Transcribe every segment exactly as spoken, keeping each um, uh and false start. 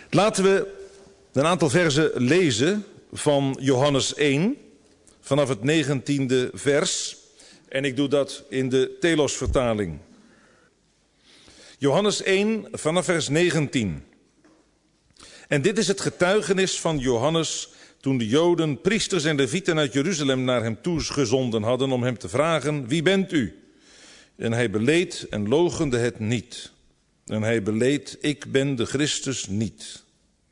Laten we een aantal verzen lezen van Johannes één, vanaf het negentiende vers. En ik doe dat in de Telos-vertaling. Johannes één, vanaf vers negentien. En dit is het getuigenis van Johannes toen de Joden, priesters en levieten uit Jeruzalem naar hem toegezonden hadden om hem te vragen, wie bent u? En hij beleed en loochende het niet. En hij beleed, ik ben de Christus niet.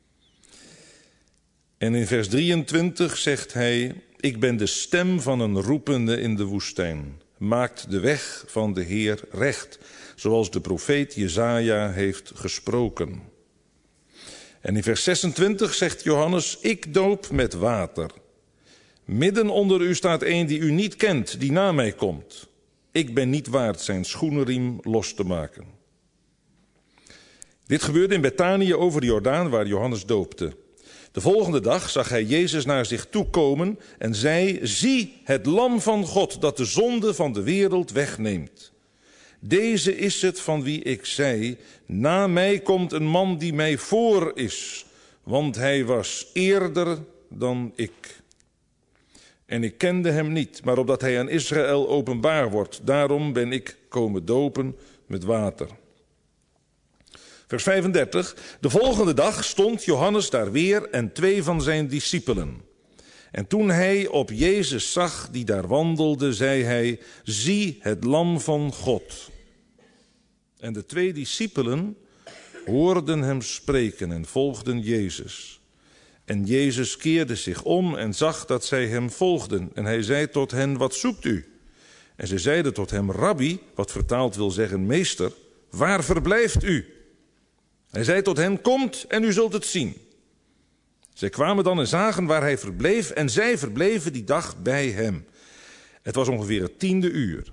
En in vers drieëntwintig zegt hij, ik ben de stem van een roepende in de woestijn. Maakt de weg van de Heer recht, zoals de profeet Jesaja heeft gesproken. En in vers zesentwintig zegt Johannes, ik doop met water. Midden onder u staat een die u niet kent, die na mij komt. Ik ben niet waard zijn schoenenriem los te maken. Dit gebeurde in Betanië over de Jordaan, waar Johannes doopte. De volgende dag zag hij Jezus naar zich toe komen en zei, zie het lam van God dat de zonde van de wereld wegneemt. Deze is het van wie ik zei, na mij komt een man die mij voor is, want hij was eerder dan ik. En ik kende hem niet, maar opdat hij aan Israël openbaar wordt, daarom ben ik komen dopen met water. Vers vijfendertig. De volgende dag stond Johannes daar weer en twee van zijn discipelen. En toen hij op Jezus zag die daar wandelde, zei hij, zie het lam van God. En de twee discipelen hoorden hem spreken en volgden Jezus. En Jezus keerde zich om en zag dat zij hem volgden. En hij zei tot hen, wat zoekt u? En zij zeiden tot hem, Rabbi, wat vertaald wil zeggen meester, waar verblijft u? Hij zei tot hen, komt en u zult het zien. Zij kwamen dan en zagen waar hij verbleef en zij verbleven die dag bij hem. Het was ongeveer het tiende uur.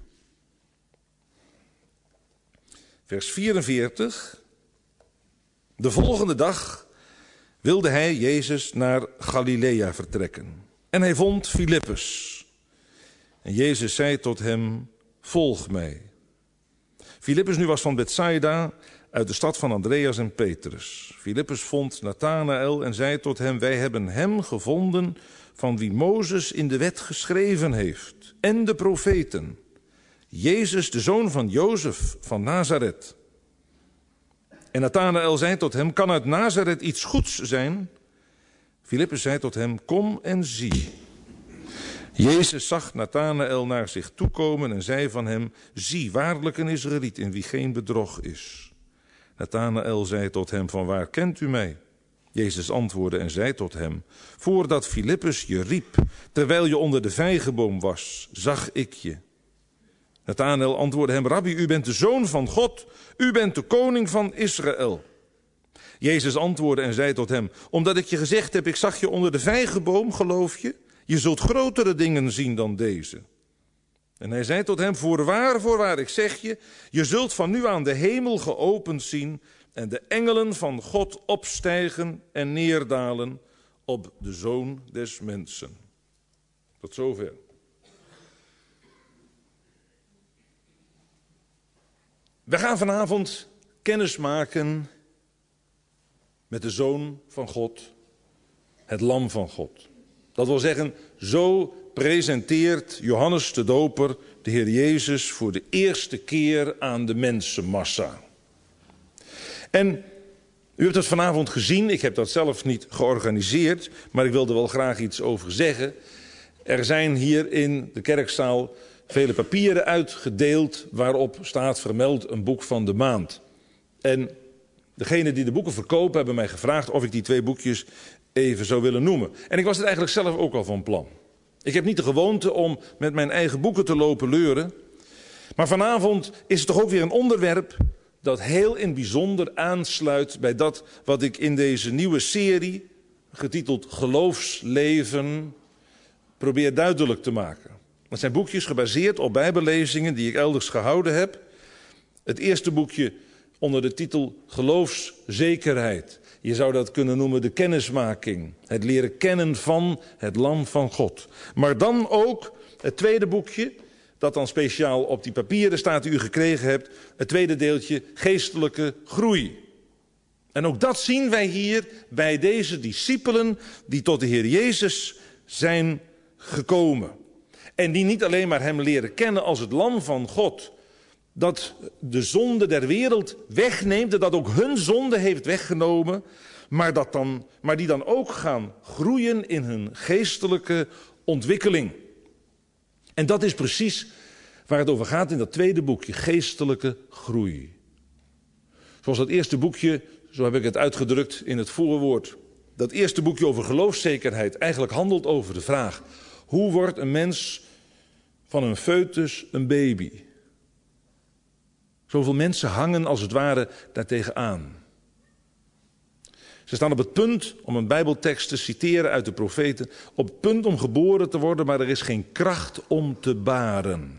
Vers vierenveertig. De volgende dag wilde hij, Jezus, naar Galilea vertrekken. En hij vond Filippus. En Jezus zei tot hem, volg mij. Filippus nu was van Bethsaida, uit de stad van Andreas en Petrus. Filippus vond Nathanaël en zei tot hem, wij hebben hem gevonden van wie Mozes in de wet geschreven heeft. En de profeten. Jezus, de zoon van Jozef van Nazareth. En Nathanaël zei tot hem, kan uit Nazareth iets goeds zijn? Filippus zei tot hem, kom en zie. Jezus zag Nathanaël naar zich toekomen en zei van hem, zie, waarlijk een Israëliet in wie geen bedrog is. Nathanaël zei tot hem, van waar kent u mij? Jezus antwoordde en zei tot hem, voordat Filippus je riep, terwijl je onder de vijgenboom was, zag ik je. Nathanaël antwoordde hem, Rabbi, u bent de zoon van God, u bent de koning van Israël. Jezus antwoordde en zei tot hem, omdat ik je gezegd heb, ik zag je onder de vijgenboom, geloof je? Je zult grotere dingen zien dan deze. En hij zei tot hem, voorwaar, voorwaar, ik zeg je, je zult van nu aan de hemel geopend zien en de engelen van God opstijgen en neerdalen op de Zoon des Mensen. Tot zover. We gaan vanavond kennis maken met de Zoon van God, het Lam van God. Dat wil zeggen, zo presenteert Johannes de Doper de Heer Jezus voor de eerste keer aan de mensenmassa. En u hebt het vanavond gezien, ik heb dat zelf niet georganiseerd, maar ik wil er wel graag iets over zeggen. Er zijn hier in de kerkzaal vele papieren uitgedeeld waarop staat vermeld een boek van de maand. En degenen die de boeken verkopen hebben mij gevraagd of ik die twee boekjes even zou willen noemen. En ik was het eigenlijk zelf ook al van plan. Ik heb niet de gewoonte om met mijn eigen boeken te lopen leuren. Maar vanavond is het toch ook weer een onderwerp dat heel in bijzonder aansluit bij dat wat ik in deze nieuwe serie, getiteld Geloofsleven, probeer duidelijk te maken. Dat zijn boekjes gebaseerd op bijbellezingen die ik elders gehouden heb. Het eerste boekje onder de titel Geloofszekerheid. Je zou dat kunnen noemen de kennismaking. Het leren kennen van het Lam van God. Maar dan ook het tweede boekje, dat dan speciaal op die papieren staat die u gekregen hebt. Het tweede deeltje, geestelijke groei. En ook dat zien wij hier bij deze discipelen die tot de Heer Jezus zijn gekomen. En die niet alleen maar hem leren kennen als het lam van God, dat de zonde der wereld wegneemt en dat ook hun zonde heeft weggenomen, maar, dat dan, maar die dan ook gaan groeien in hun geestelijke ontwikkeling. En dat is precies waar het over gaat in dat tweede boekje, geestelijke groei. Zoals dat eerste boekje, zo heb ik het uitgedrukt in het voorwoord, dat eerste boekje over geloofszekerheid eigenlijk handelt over de vraag: hoe wordt een mens van een foetus een baby? Zoveel mensen hangen als het ware daartegen aan. Ze staan op het punt, om een bijbeltekst te citeren uit de profeten, op het punt om geboren te worden, maar er is geen kracht om te baren.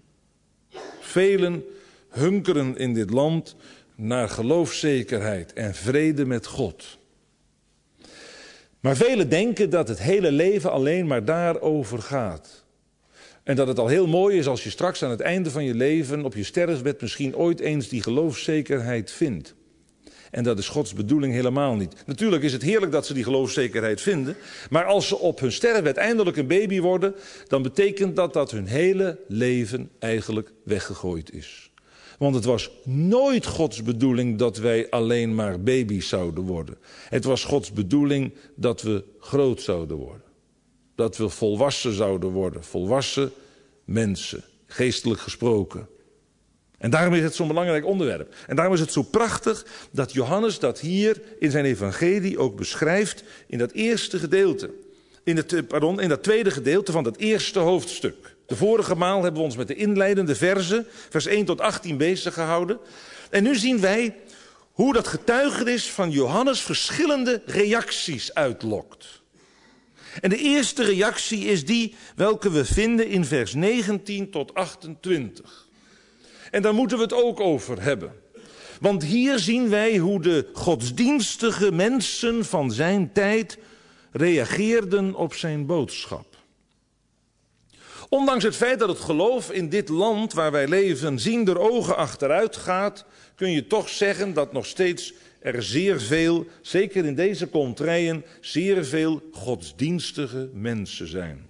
Velen hunkeren in dit land naar geloofszekerheid en vrede met God. Maar velen denken dat het hele leven alleen maar daarover gaat. En dat het al heel mooi is als je straks aan het einde van je leven op je sterfbed misschien ooit eens die geloofszekerheid vindt. En dat is Gods bedoeling helemaal niet. Natuurlijk is het heerlijk dat ze die geloofszekerheid vinden. Maar als ze op hun sterfbed eindelijk een baby worden, dan betekent dat dat hun hele leven eigenlijk weggegooid is. Want het was nooit Gods bedoeling dat wij alleen maar baby's zouden worden. Het was Gods bedoeling dat we groot zouden worden. Dat we volwassen zouden worden. Volwassen mensen, geestelijk gesproken. En daarom is het zo'n belangrijk onderwerp. En daarom is het zo prachtig dat Johannes dat hier in zijn evangelie ook beschrijft in dat eerste gedeelte. In, het, pardon, in dat tweede gedeelte van dat eerste hoofdstuk. De vorige maal hebben we ons met de inleidende verzen, vers één tot achttien, bezig gehouden. En nu zien wij hoe dat getuigenis van Johannes verschillende reacties uitlokt. En de eerste reactie is die welke we vinden in vers negentien tot achtentwintig. En daar moeten we het ook over hebben. Want hier zien wij hoe de godsdienstige mensen van zijn tijd reageerden op zijn boodschap. Ondanks het feit dat het geloof in dit land waar wij leven ziender ogen achteruit gaat, kun je toch zeggen dat nog steeds er zeer veel, zeker in deze contraien, zeer veel godsdienstige mensen zijn.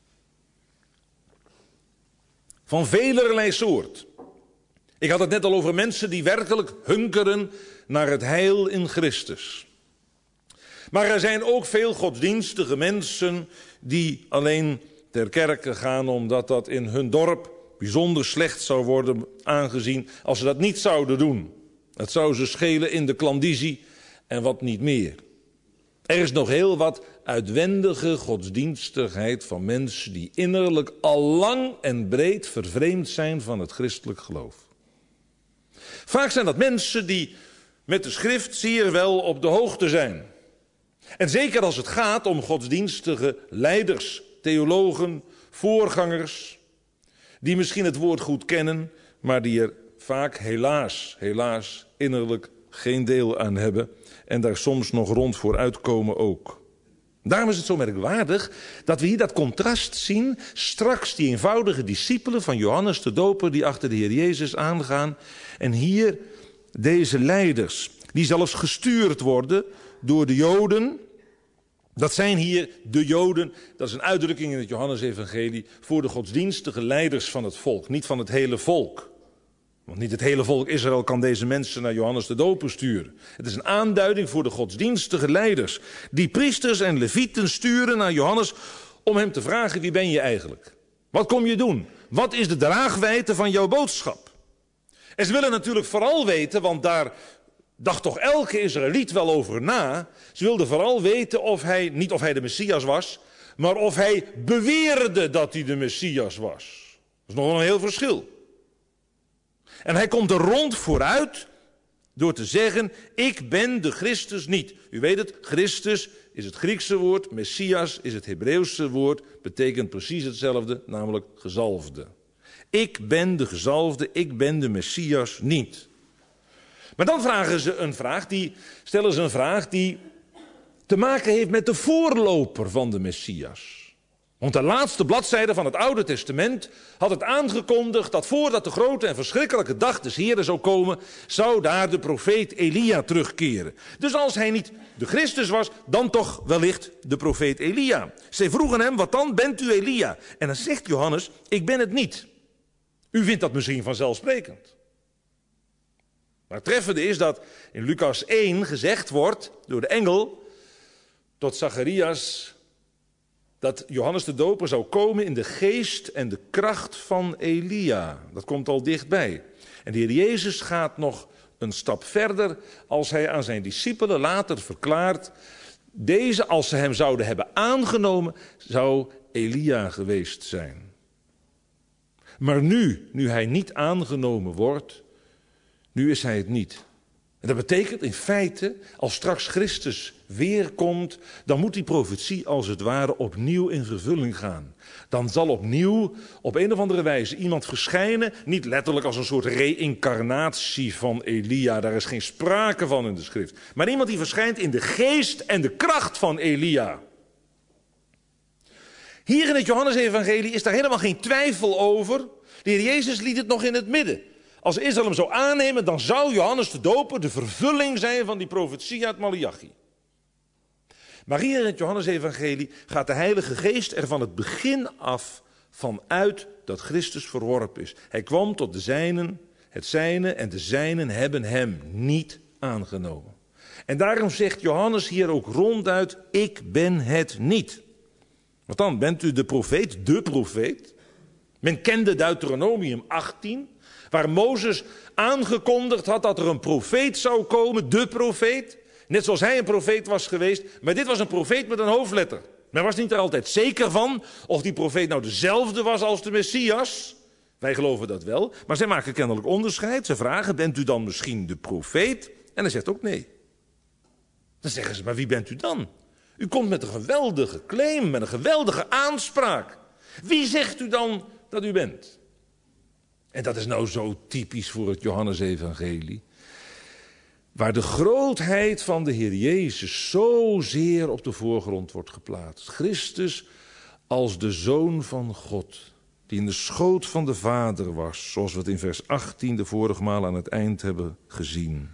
Van velerlei soort. Ik had het net al over mensen die werkelijk hunkeren naar het heil in Christus. Maar er zijn ook veel godsdienstige mensen die alleen ter kerke gaan omdat dat in hun dorp bijzonder slecht zou worden aangezien als ze dat niet zouden doen. Het zou ze schelen in de klandizie en wat niet meer. Er is nog heel wat uitwendige godsdienstigheid van mensen die innerlijk al lang en breed vervreemd zijn van het christelijk geloof. Vaak zijn dat mensen die met de schrift zeer wel op de hoogte zijn. En zeker als het gaat om godsdienstige leiders, theologen, voorgangers, die misschien het woord goed kennen, maar die er vaak helaas, helaas innerlijk geen deel aan hebben en daar soms nog rond voor uitkomen ook. Daarom is het zo merkwaardig dat we hier dat contrast zien. Straks die eenvoudige discipelen van Johannes de Doper die achter de Heer Jezus aangaan. En hier deze leiders die zelfs gestuurd worden door de Joden. Dat zijn hier de Joden, dat is een uitdrukking in het Johannesevangelie voor de godsdienstige leiders van het volk, niet van het hele volk. Want niet het hele volk Israël kan deze mensen naar Johannes de Doper sturen. Het is een aanduiding voor de godsdienstige leiders die priesters en levieten sturen naar Johannes om hem te vragen: wie ben je eigenlijk? Wat kom je doen? Wat is de draagwijdte van jouw boodschap? En ze willen natuurlijk vooral weten, want daar dacht toch elke Israëliet wel over na. Ze wilden vooral weten of hij, niet of hij de Messias was, maar of hij beweerde dat hij de Messias was. Dat is nog wel een heel verschil. En hij komt er rond vooruit door te zeggen: ik ben de Christus niet. U weet het, Christus is het Griekse woord, Messias is het Hebreeuwse woord, betekent precies hetzelfde, namelijk gezalfde. Ik ben de gezalfde, ik ben de Messias niet. Maar dan vragen ze een vraag, die, stellen ze een vraag die te maken heeft met de voorloper van de Messias. Want de laatste bladzijde van het Oude Testament had het aangekondigd dat voordat de grote en verschrikkelijke dag des Heren zou komen, zou daar de profeet Elia terugkeren. Dus als hij niet de Christus was, dan toch wellicht de profeet Elia. Zij vroegen hem, wat dan, bent u Elia? En dan zegt Johannes, ik ben het niet. U vindt dat misschien vanzelfsprekend. Maar het treffende is dat in Lucas één gezegd wordt door de engel tot Zacharias dat Johannes de Doper zou komen in de geest en de kracht van Elia. Dat komt al dichtbij. En de Heer Jezus gaat nog een stap verder als hij aan zijn discipelen later verklaart, deze, als ze hem zouden hebben aangenomen, zou Elia geweest zijn. Maar nu, nu hij niet aangenomen wordt, nu is hij het niet. En dat betekent in feite, als straks Christus weer komt, dan moet die profetie als het ware opnieuw in vervulling gaan. Dan zal opnieuw op een of andere wijze iemand verschijnen, niet letterlijk als een soort reïncarnatie van Elia, daar is geen sprake van in de schrift. Maar iemand die verschijnt in de geest en de kracht van Elia. Hier in het Johannesevangelie is daar helemaal geen twijfel over. De Heer Jezus liet het nog in het midden. Als Israël hem zou aannemen, dan zou Johannes de Doper de vervulling zijn van die profetie uit Maleachi. Maar hier in het Johannesevangelie gaat de Heilige Geest er van het begin af van uit dat Christus verworpen is. Hij kwam tot de zijnen, het zijne en de zijnen hebben hem niet aangenomen. En daarom zegt Johannes hier ook ronduit, ik ben het niet. Wat dan, bent u de profeet, de profeet? Men kende Deuteronomium achttien, waar Mozes aangekondigd had dat er een profeet zou komen, de profeet. Net zoals hij een profeet was geweest, maar dit was een profeet met een hoofdletter. Men was niet er altijd zeker van of die profeet nou dezelfde was als de Messias. Wij geloven dat wel, maar zij maken kennelijk onderscheid. Ze vragen, bent u dan misschien de profeet? En hij zegt ook nee. Dan zeggen ze, maar wie bent u dan? U komt met een geweldige claim, met een geweldige aanspraak. Wie zegt u dan dat u bent? En dat is nou zo typisch voor het Johannesevangelie, waar de grootheid van de Heer Jezus zozeer op de voorgrond wordt geplaatst. Christus als de Zoon van God, die in de schoot van de Vader was, zoals we het in vers achttien de vorige maal aan het eind hebben gezien.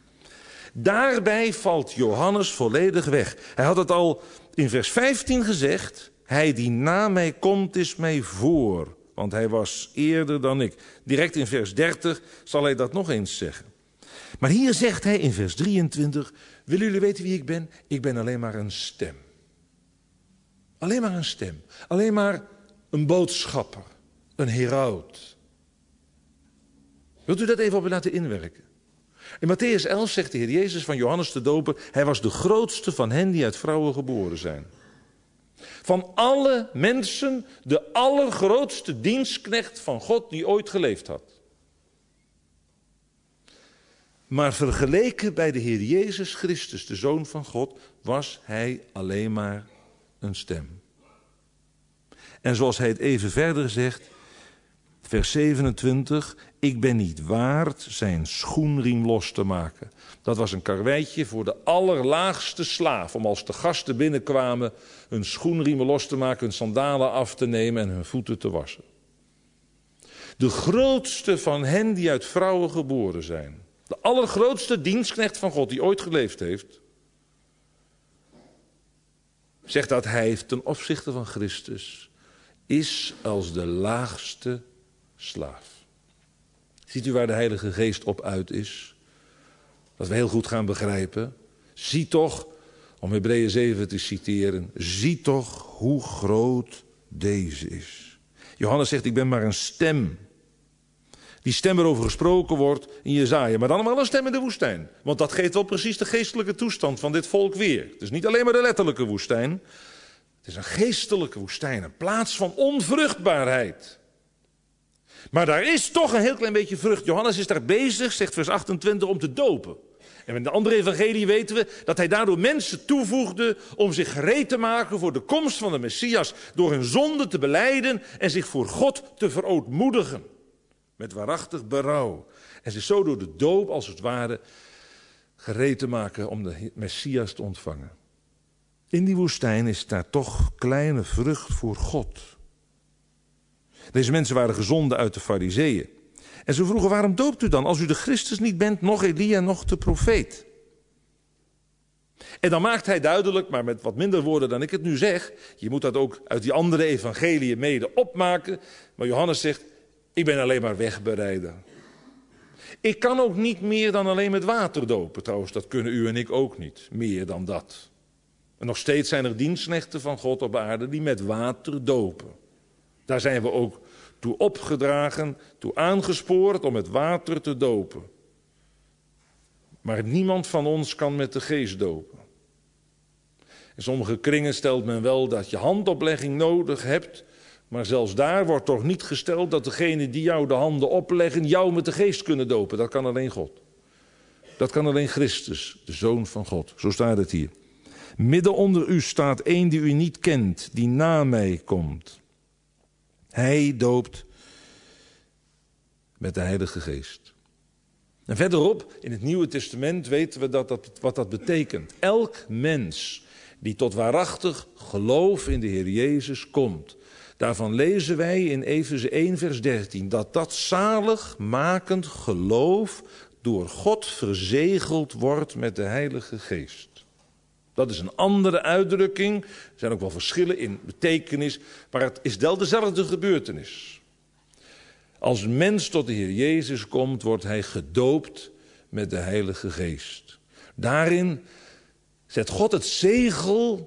Daarbij valt Johannes volledig weg. Hij had het al in vers vijftien gezegd, hij die na mij komt is mij voor, want hij was eerder dan ik. Direct in vers dertig zal hij dat nog eens zeggen. Maar hier zegt hij in vers drieëntwintig, willen jullie weten wie ik ben? Ik ben alleen maar een stem. Alleen maar een stem. Alleen maar een boodschapper. Een heraut. Wilt u dat even op u laten inwerken? In Mattheüs elf zegt de Heer Jezus van Johannes de Doper, hij was de grootste van hen die uit vrouwen geboren zijn. Van alle mensen de allergrootste dienstknecht van God die ooit geleefd had. Maar vergeleken bij de Heer Jezus Christus, de Zoon van God, was hij alleen maar een stem. En zoals hij het even verder zegt, vers zevenentwintig, ik ben niet waard zijn schoenriem los te maken. Dat was een karweitje voor de allerlaagste slaaf, om als de gasten binnenkwamen hun schoenriemen los te maken, hun sandalen af te nemen en hun voeten te wassen. De grootste van hen die uit vrouwen geboren zijn. De allergrootste dienstknecht van God die ooit geleefd heeft, zegt dat hij ten opzichte van Christus is als de laagste slaaf. Ziet u waar de Heilige Geest op uit is? Dat we heel goed gaan begrijpen. Zie toch, om Hebreeën zeven te citeren, zie toch hoe groot deze is. Johannes zegt, ik ben maar een stem. Die stem waarover gesproken wordt in Jesaja, maar dan wel een stem in de woestijn. Want dat geeft wel precies de geestelijke toestand van dit volk weer. Het is niet alleen maar de letterlijke woestijn. Het is een geestelijke woestijn, een plaats van onvruchtbaarheid. Maar daar is toch een heel klein beetje vrucht. Johannes is daar bezig, zegt vers achtentwintig, om te dopen. En in de andere evangelie weten we dat hij daardoor mensen toevoegde om zich gereed te maken voor de komst van de Messias. Door hun zonde te belijden en zich voor God te verootmoedigen. Met waarachtig berouw. En zich zo door de doop als het ware gereed te maken om de Messias te ontvangen. In die woestijn is daar toch kleine vrucht voor God. Deze mensen waren gezonden uit de Farizeeën. En ze vroegen, waarom doopt u dan als u de Christus niet bent, nog Elia, nog de profeet? En dan maakt hij duidelijk, maar met wat minder woorden dan ik het nu zeg. Je moet dat ook uit die andere evangeliën mede opmaken. Maar Johannes zegt, ik ben alleen maar wegbereider. Ik kan ook niet meer dan alleen met water dopen. Trouwens, dat kunnen u en ik ook niet. Meer dan dat. En nog steeds zijn er dienstknechten van God op aarde die met water dopen. Daar zijn we ook toe opgedragen, toe aangespoord om met water te dopen. Maar niemand van ons kan met de geest dopen. In sommige kringen stelt men wel dat je handoplegging nodig hebt. Maar zelfs daar wordt toch niet gesteld dat degenen die jou de handen opleggen jou met de geest kunnen dopen. Dat kan alleen God. Dat kan alleen Christus, de Zoon van God. Zo staat het hier. Midden onder u staat één die u niet kent, die na mij komt. Hij doopt met de Heilige Geest. En verderop, in het Nieuwe Testament, weten we dat dat, wat dat betekent. Elk mens die tot waarachtig geloof in de Heer Jezus komt. Daarvan lezen wij in Efeze één vers dertien. Dat dat zaligmakend geloof door God verzegeld wordt met de Heilige Geest. Dat is een andere uitdrukking. Er zijn ook wel verschillen in betekenis. Maar het is wel dezelfde gebeurtenis. Als een mens tot de Heer Jezus komt, wordt hij gedoopt met de Heilige Geest. Daarin zet God het zegel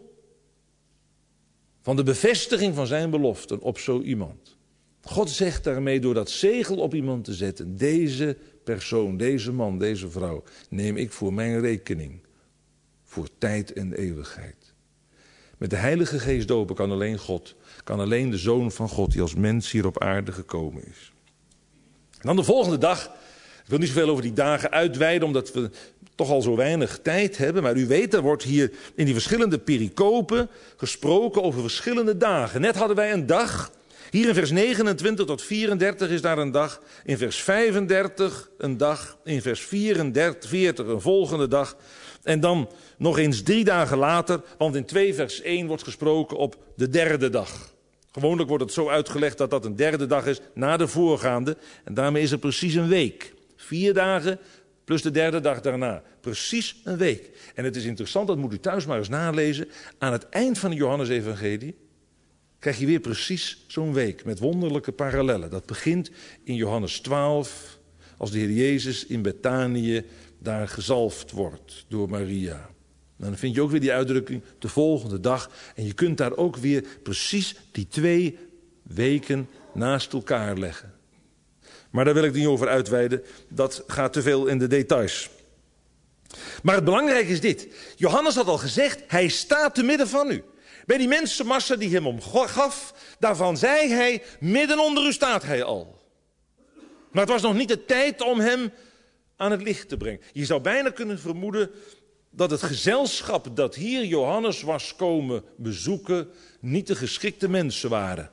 van de bevestiging van zijn beloften op zo iemand. God zegt daarmee door dat zegel op iemand te zetten. Deze persoon, deze man, deze vrouw neem ik voor mijn rekening. Voor tijd en eeuwigheid. Met de Heilige Geest dopen kan alleen God. Kan alleen de Zoon van God die als mens hier op aarde gekomen is. En dan de volgende dag. Ik wil niet zoveel over die dagen uitweiden, omdat we toch al zo weinig tijd hebben. Maar u weet, er wordt hier in die verschillende pericopen gesproken over verschillende dagen. Net hadden wij een dag. Hier in vers negenentwintig tot vierendertig is daar een dag. In vers vijfendertig een dag. In vers vierendertig, veertig een volgende dag. En dan nog eens drie dagen later, want in twee vers één wordt gesproken op de derde dag. Gewoonlijk wordt het zo uitgelegd dat dat een derde dag is na de voorgaande. En daarmee is er precies een week. Vier dagen plus de derde dag daarna. Precies een week. En het is interessant, dat moet u thuis maar eens nalezen. Aan het eind van de Johannesevangelie krijg je weer precies zo'n week met wonderlijke parallellen. Dat begint in Johannes twaalf, als de Heer Jezus in Betanië daar gezalfd wordt door Maria. Dan vind je ook weer die uitdrukking de volgende dag. En je kunt daar ook weer precies die twee weken naast elkaar leggen. Maar daar wil ik niet over uitweiden. Dat gaat te veel in de details. Maar het belangrijke is dit. Johannes had al gezegd, hij staat te midden van u. Bij die mensenmassa die hem omgaf, daarvan zei hij, midden onder u staat hij al. Maar het was nog niet de tijd om hem aan het licht te brengen. Je zou bijna kunnen vermoeden dat het gezelschap dat hier Johannes was komen bezoeken niet de geschikte mensen waren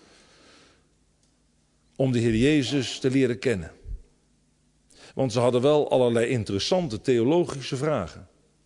om de Heer Jezus te leren kennen. Want ze hadden wel allerlei interessante theologische vragen.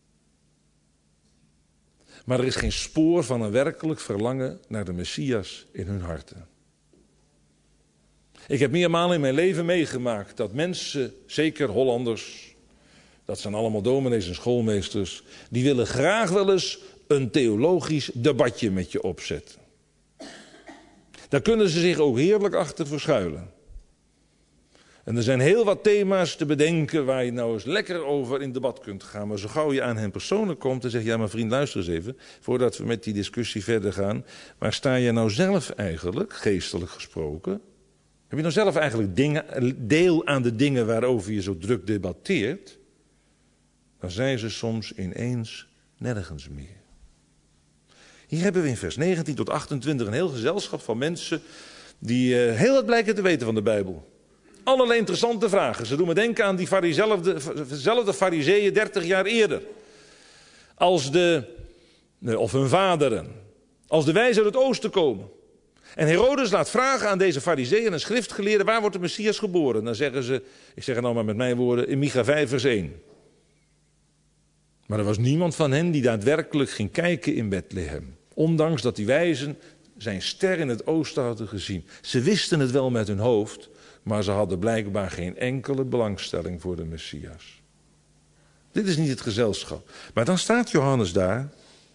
Maar er is geen spoor van een werkelijk verlangen naar de Messias in hun harten. Ik heb meermalen in mijn leven meegemaakt dat mensen, zeker Hollanders, dat zijn allemaal dominees en schoolmeesters, die willen graag wel eens een theologisch debatje met je opzetten. Daar kunnen ze zich ook heerlijk achter verschuilen. En er zijn heel wat thema's te bedenken waar je nou eens lekker over in debat kunt gaan. Maar zo gauw je aan hen persoonlijk komt en zegt, ja maar vriend, luister eens even, voordat we met die discussie verder gaan. Waar sta je nou zelf eigenlijk, geestelijk gesproken? Heb je nou zelf eigenlijk dingen, deel aan de dingen waarover je zo druk debatteert? Dan zijn ze soms ineens nergens meer. Hier hebben we in vers negentien tot achtentwintig een heel gezelschap van mensen die uh, heel wat blijken te weten van de Bijbel. Allerlei interessante vragen. Ze doen me denken aan die dezelfde farizeeën dertig jaar eerder. Als de, of hun vaderen. Als de wijzen uit het oosten komen. En Herodes laat vragen aan deze farizeeën en schriftgeleerden, waar wordt de Messias geboren? Dan zeggen ze, ik zeg het nou maar met mijn woorden, in Micha vijf vers één. Maar er was niemand van hen die daadwerkelijk ging kijken in Bethlehem. Ondanks dat die wijzen zijn ster in het oosten hadden gezien. Ze wisten het wel met hun hoofd, maar ze hadden blijkbaar geen enkele belangstelling voor de Messias. Dit is niet het gezelschap. Maar dan staat Johannes daar.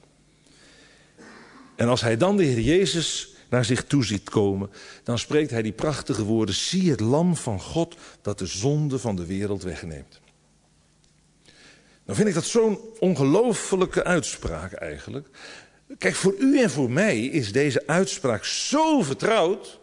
En als hij dan de Heer Jezus naar zich toe ziet komen, dan spreekt hij die prachtige woorden: zie het lam van God dat de zonde van de wereld wegneemt. Dan vind ik dat zo'n ongelofelijke uitspraak eigenlijk. Kijk, voor u en voor mij is deze uitspraak zo vertrouwd.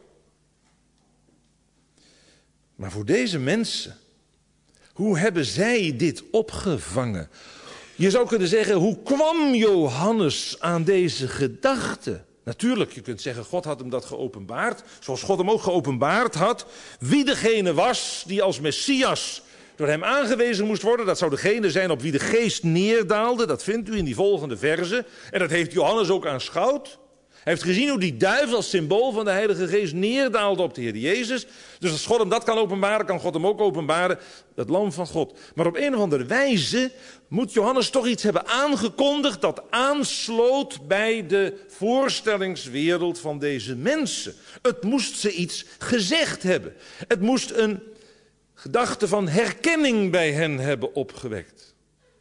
Maar voor deze mensen, hoe hebben zij dit opgevangen? Je zou kunnen zeggen, hoe kwam Johannes aan deze gedachte? Natuurlijk, je kunt zeggen, God had hem dat geopenbaard. Zoals God hem ook geopenbaard had. Wie degene was die als Messias door hem aangewezen moest worden. Dat zou degene zijn op wie de geest neerdaalde. Dat vindt u in die volgende verse. En dat heeft Johannes ook aanschouwd. Hij heeft gezien hoe die duivel als symbool van de Heilige Geest neerdaalde op de Heer Jezus. Dus als God hem dat kan openbaren, kan God hem ook openbaren. Het lam van God. Maar op een of andere wijze moet Johannes toch iets hebben aangekondigd dat aansloot bij de voorstellingswereld van deze mensen. Het moest ze iets gezegd hebben. Het moest een gedachte van herkenning bij hen hebben opgewekt.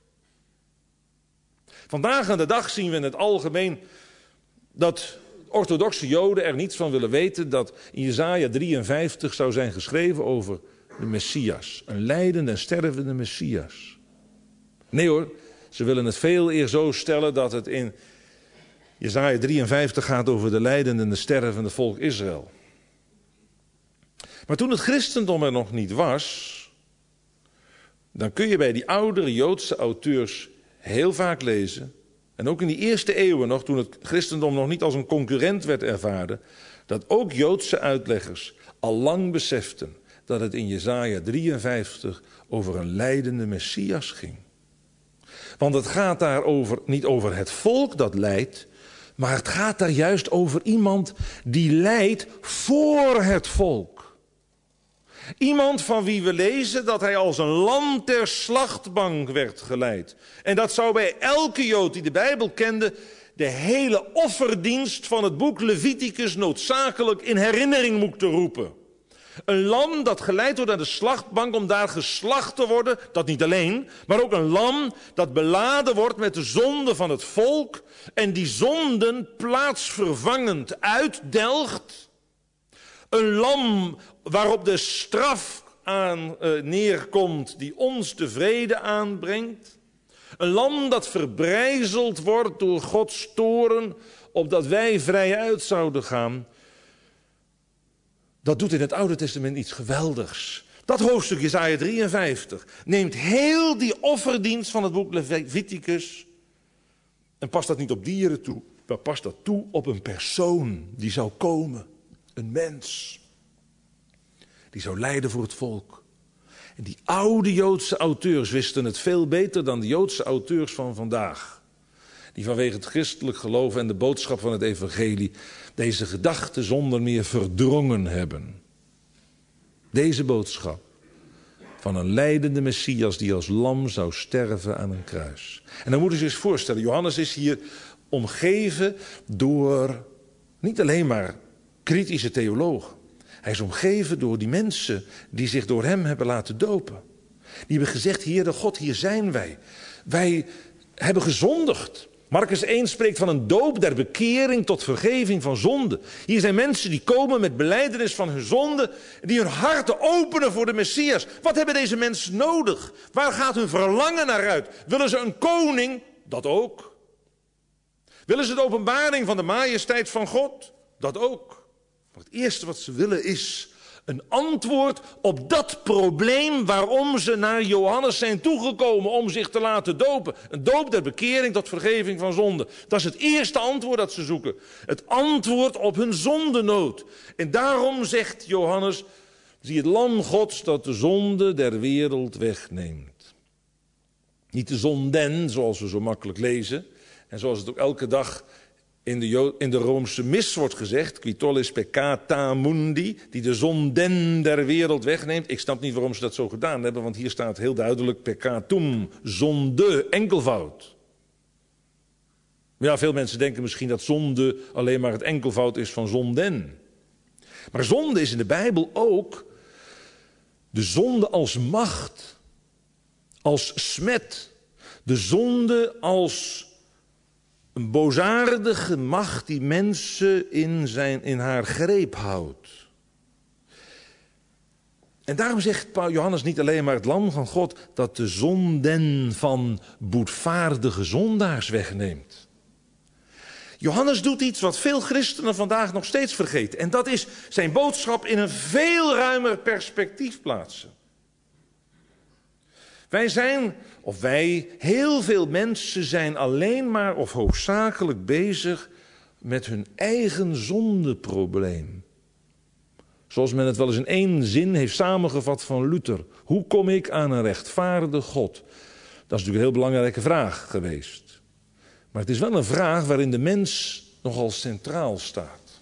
Vandaag aan de dag zien we in het algemeen dat orthodoxe Joden er niets van willen weten dat in Jesaja drieënvijftig zou zijn geschreven over de Messias. Een lijdende en stervende Messias. Nee hoor, ze willen het veel eer zo stellen dat het in Jesaja drieënvijftig gaat over de lijdende en de stervende volk Israël. Maar toen het christendom er nog niet was, dan kun je bij die oudere Joodse auteurs heel vaak lezen, en ook in die eerste eeuwen nog, toen het christendom nog niet als een concurrent werd ervaren, dat ook Joodse uitleggers al lang beseften dat het in Jesaja drieënvijftig over een lijdende Messias ging. Want het gaat daar over, niet over het volk dat lijdt, maar het gaat daar juist over iemand die lijdt voor het volk. Iemand van wie we lezen dat hij als een lam ter slachtbank werd geleid. En dat zou bij elke Jood die de Bijbel kende de hele offerdienst van het boek Leviticus noodzakelijk in herinnering moeten roepen. Een lam dat geleid wordt naar de slachtbank om daar geslacht te worden, dat niet alleen, maar ook een lam dat beladen wordt met de zonde van het volk en die zonden plaatsvervangend uitdelgt. Een lam waarop de straf aan uh, neerkomt die ons de vrede aanbrengt. Een lam dat verbrijzeld wordt door Gods toorn, opdat wij vrij uit zouden gaan. Dat doet in het Oude Testament iets geweldigs. Dat hoofdstuk Jesaja drieënvijftig neemt heel die offerdienst van het boek Leviticus en past dat niet op dieren toe, maar past dat toe op een persoon die zou komen. Een mens. Die zou lijden voor het volk. En die oude Joodse auteurs wisten het veel beter dan de Joodse auteurs van vandaag. Die vanwege het christelijk geloof en de boodschap van het evangelie deze gedachte zonder meer verdrongen hebben. Deze boodschap van een lijdende Messias die als lam zou sterven aan een kruis. En dan moet je zich eens voorstellen, Johannes is hier omgeven door niet alleen maar kritische theologen. Hij is omgeven door die mensen die zich door hem hebben laten dopen. Die hebben gezegd, Heere God, hier zijn wij. Wij hebben gezondigd. Markus één spreekt van een doop der bekering tot vergeving van zonde. Hier zijn mensen die komen met belijdenis van hun zonde, die hun harten openen voor de Messias. Wat hebben deze mensen nodig? Waar gaat hun verlangen naar uit? Willen ze een koning? Dat ook. Willen ze de openbaring van de majesteit van God? Dat ook. Maar het eerste wat ze willen is een antwoord op dat probleem waarom ze naar Johannes zijn toegekomen om zich te laten dopen. Een doop der bekering tot vergeving van zonde. Dat is het eerste antwoord dat ze zoeken. Het antwoord op hun zondenood. En daarom zegt Johannes, zie het lam Gods dat de zonde der wereld wegneemt. Niet de zonden, zoals we zo makkelijk lezen en zoals het ook elke dag In de, Jo- in de Roomse mis wordt gezegd, qui tollis peccata mundi, die de zonden der wereld wegneemt. Ik snap niet waarom ze dat zo gedaan hebben, want hier staat heel duidelijk peccatum, zonde, enkelvoud. Ja, veel mensen denken misschien dat zonde alleen maar het enkelvoud is van zonden. Maar zonde is in de Bijbel ook de zonde als macht, als smet. De zonde als een boosaardige macht die mensen in, zijn, in haar greep houdt. En daarom zegt Johannes niet alleen maar het lam van God dat de zonden van boetvaardige zondaars wegneemt. Johannes doet iets wat veel christenen vandaag nog steeds vergeten. En dat is zijn boodschap in een veel ruimer perspectief plaatsen. Wij zijn, of wij, heel veel mensen zijn alleen maar of hoofdzakelijk bezig met hun eigen zondeprobleem. Zoals men het wel eens in één zin heeft samengevat van Luther. Hoe kom ik aan een rechtvaardig God? Dat is natuurlijk een heel belangrijke vraag geweest. Maar het is wel een vraag waarin de mens nogal centraal staat.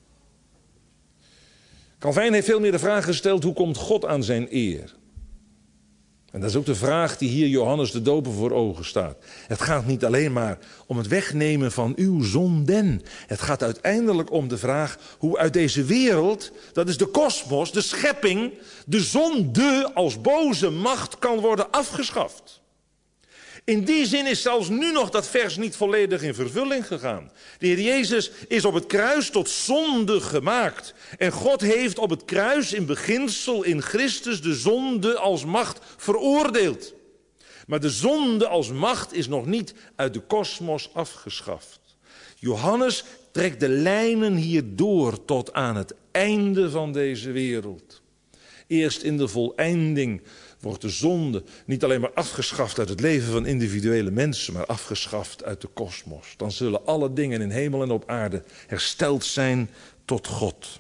Calvijn heeft veel meer de vraag gesteld, hoe komt God aan zijn eer? En dat is ook de vraag die hier Johannes de Doper voor ogen staat. Het gaat niet alleen maar om het wegnemen van uw zonden. Het gaat uiteindelijk om de vraag hoe uit deze wereld, dat is de kosmos, de schepping, de zonde als boze macht kan worden afgeschaft. In die zin is zelfs nu nog dat vers niet volledig in vervulling gegaan. De Heer Jezus is op het kruis tot zonde gemaakt. En God heeft op het kruis in beginsel in Christus de zonde als macht veroordeeld. Maar de zonde als macht is nog niet uit de kosmos afgeschaft. Johannes trekt de lijnen hier door tot aan het einde van deze wereld. Eerst in de voleinding wordt de zonde niet alleen maar afgeschaft uit het leven van individuele mensen, maar afgeschaft uit de kosmos. Dan zullen alle dingen in hemel en op aarde hersteld zijn tot God.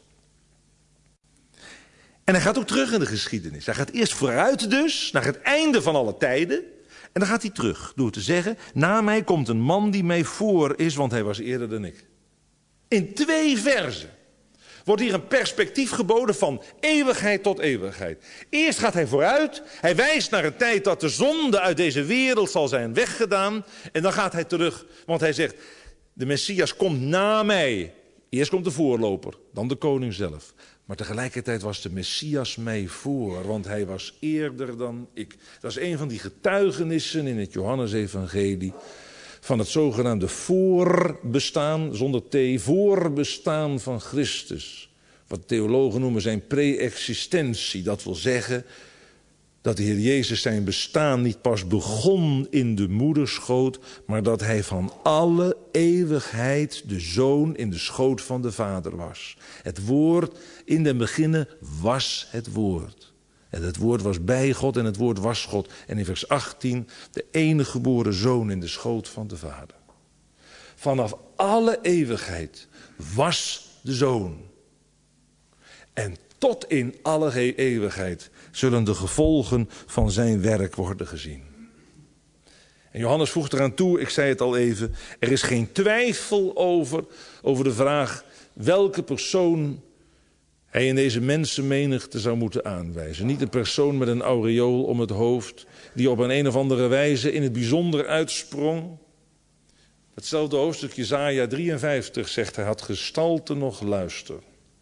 En hij gaat ook terug in de geschiedenis. Hij gaat eerst vooruit dus, naar het einde van alle tijden. En dan gaat hij terug, door te zeggen, na mij komt een man die mij voor is, want hij was eerder dan ik. In twee verzen wordt hier een perspectief geboden van eeuwigheid tot eeuwigheid. Eerst gaat hij vooruit. Hij wijst naar een tijd dat de zonde uit deze wereld zal zijn weggedaan. En dan gaat hij terug. Want hij zegt, de Messias komt na mij. Eerst komt de voorloper, dan de koning zelf. Maar tegelijkertijd was de Messias mij voor, want hij was eerder dan ik. Dat is een van die getuigenissen in het Johannesevangelie van het zogenaamde voorbestaan, zonder T, voorbestaan van Christus. Wat theologen noemen zijn pre-existentie. Dat wil zeggen dat de Heer Jezus zijn bestaan niet pas begon in de moederschoot, maar dat hij van alle eeuwigheid de Zoon in de schoot van de Vader was. Het woord in den beginnen was het woord. En het woord was bij God en het woord was God. En in vers achttien, de enige geboren Zoon in de schoot van de Vader. Vanaf alle eeuwigheid was de Zoon. En tot in alle eeuwigheid zullen de gevolgen van zijn werk worden gezien. En Johannes voegt eraan toe, ik zei het al even, er is geen twijfel over, over de vraag welke persoon hij in deze mensenmenigte zou moeten aanwijzen. Niet een persoon met een aureool om het hoofd, die op een een of andere wijze in het bijzonder uitsprong. Hetzelfde hoofdstuk Jesaja drieënvijftig zegt, hij had gestalte nog luister.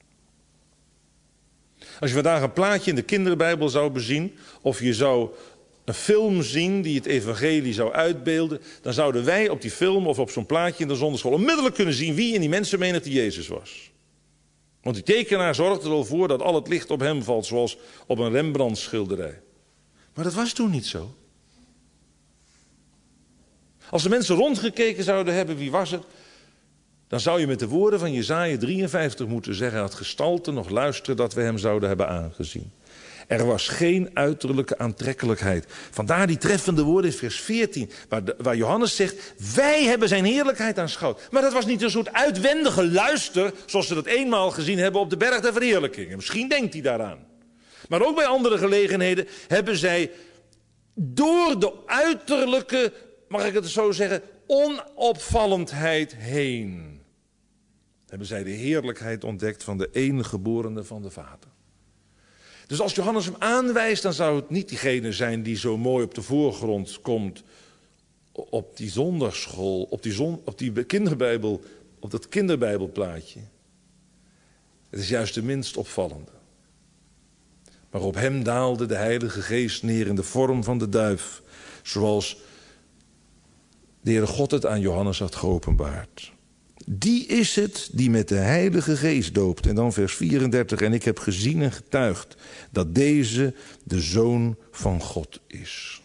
Als je vandaag een plaatje in de kinderbijbel zou bezien, of je zou een film zien die het evangelie zou uitbeelden, dan zouden wij op die film of op zo'n plaatje in de zonderschool onmiddellijk kunnen zien wie in die mensenmenigte Jezus was. Want die tekenaar zorgde er al voor dat al het licht op hem valt, zoals op een Rembrandt schilderij. Maar dat was toen niet zo. Als de mensen rondgekeken zouden hebben, wie was het? Dan zou je met de woorden van Jesaja drieënvijftig moeten zeggen, hij had gestalte nog luisteren dat we hem zouden hebben aangezien. Er was geen uiterlijke aantrekkelijkheid. Vandaar die treffende woorden in vers veertien, waar, de, waar Johannes zegt, wij hebben zijn heerlijkheid aanschouwd. Maar dat was niet een soort uitwendige luister, zoals ze dat eenmaal gezien hebben op de berg der verheerlijking. En misschien denkt hij daaraan. Maar ook bij andere gelegenheden hebben zij door de uiterlijke, mag ik het zo zeggen, onopvallendheid heen hebben zij de heerlijkheid ontdekt van de enige geborene van de Vader. Dus als Johannes hem aanwijst, dan zou het niet diegene zijn die zo mooi op de voorgrond komt op die zondagsschool, op die, zon, op die kinderbijbel, op dat kinderbijbelplaatje. Het is juist de minst opvallende. Maar op hem daalde de Heilige Geest neer in de vorm van de duif, zoals de Heere God het aan Johannes had geopenbaard. Die is het die met de Heilige Geest doopt. En dan vers vierendertig. En ik heb gezien en getuigd dat deze de Zoon van God is.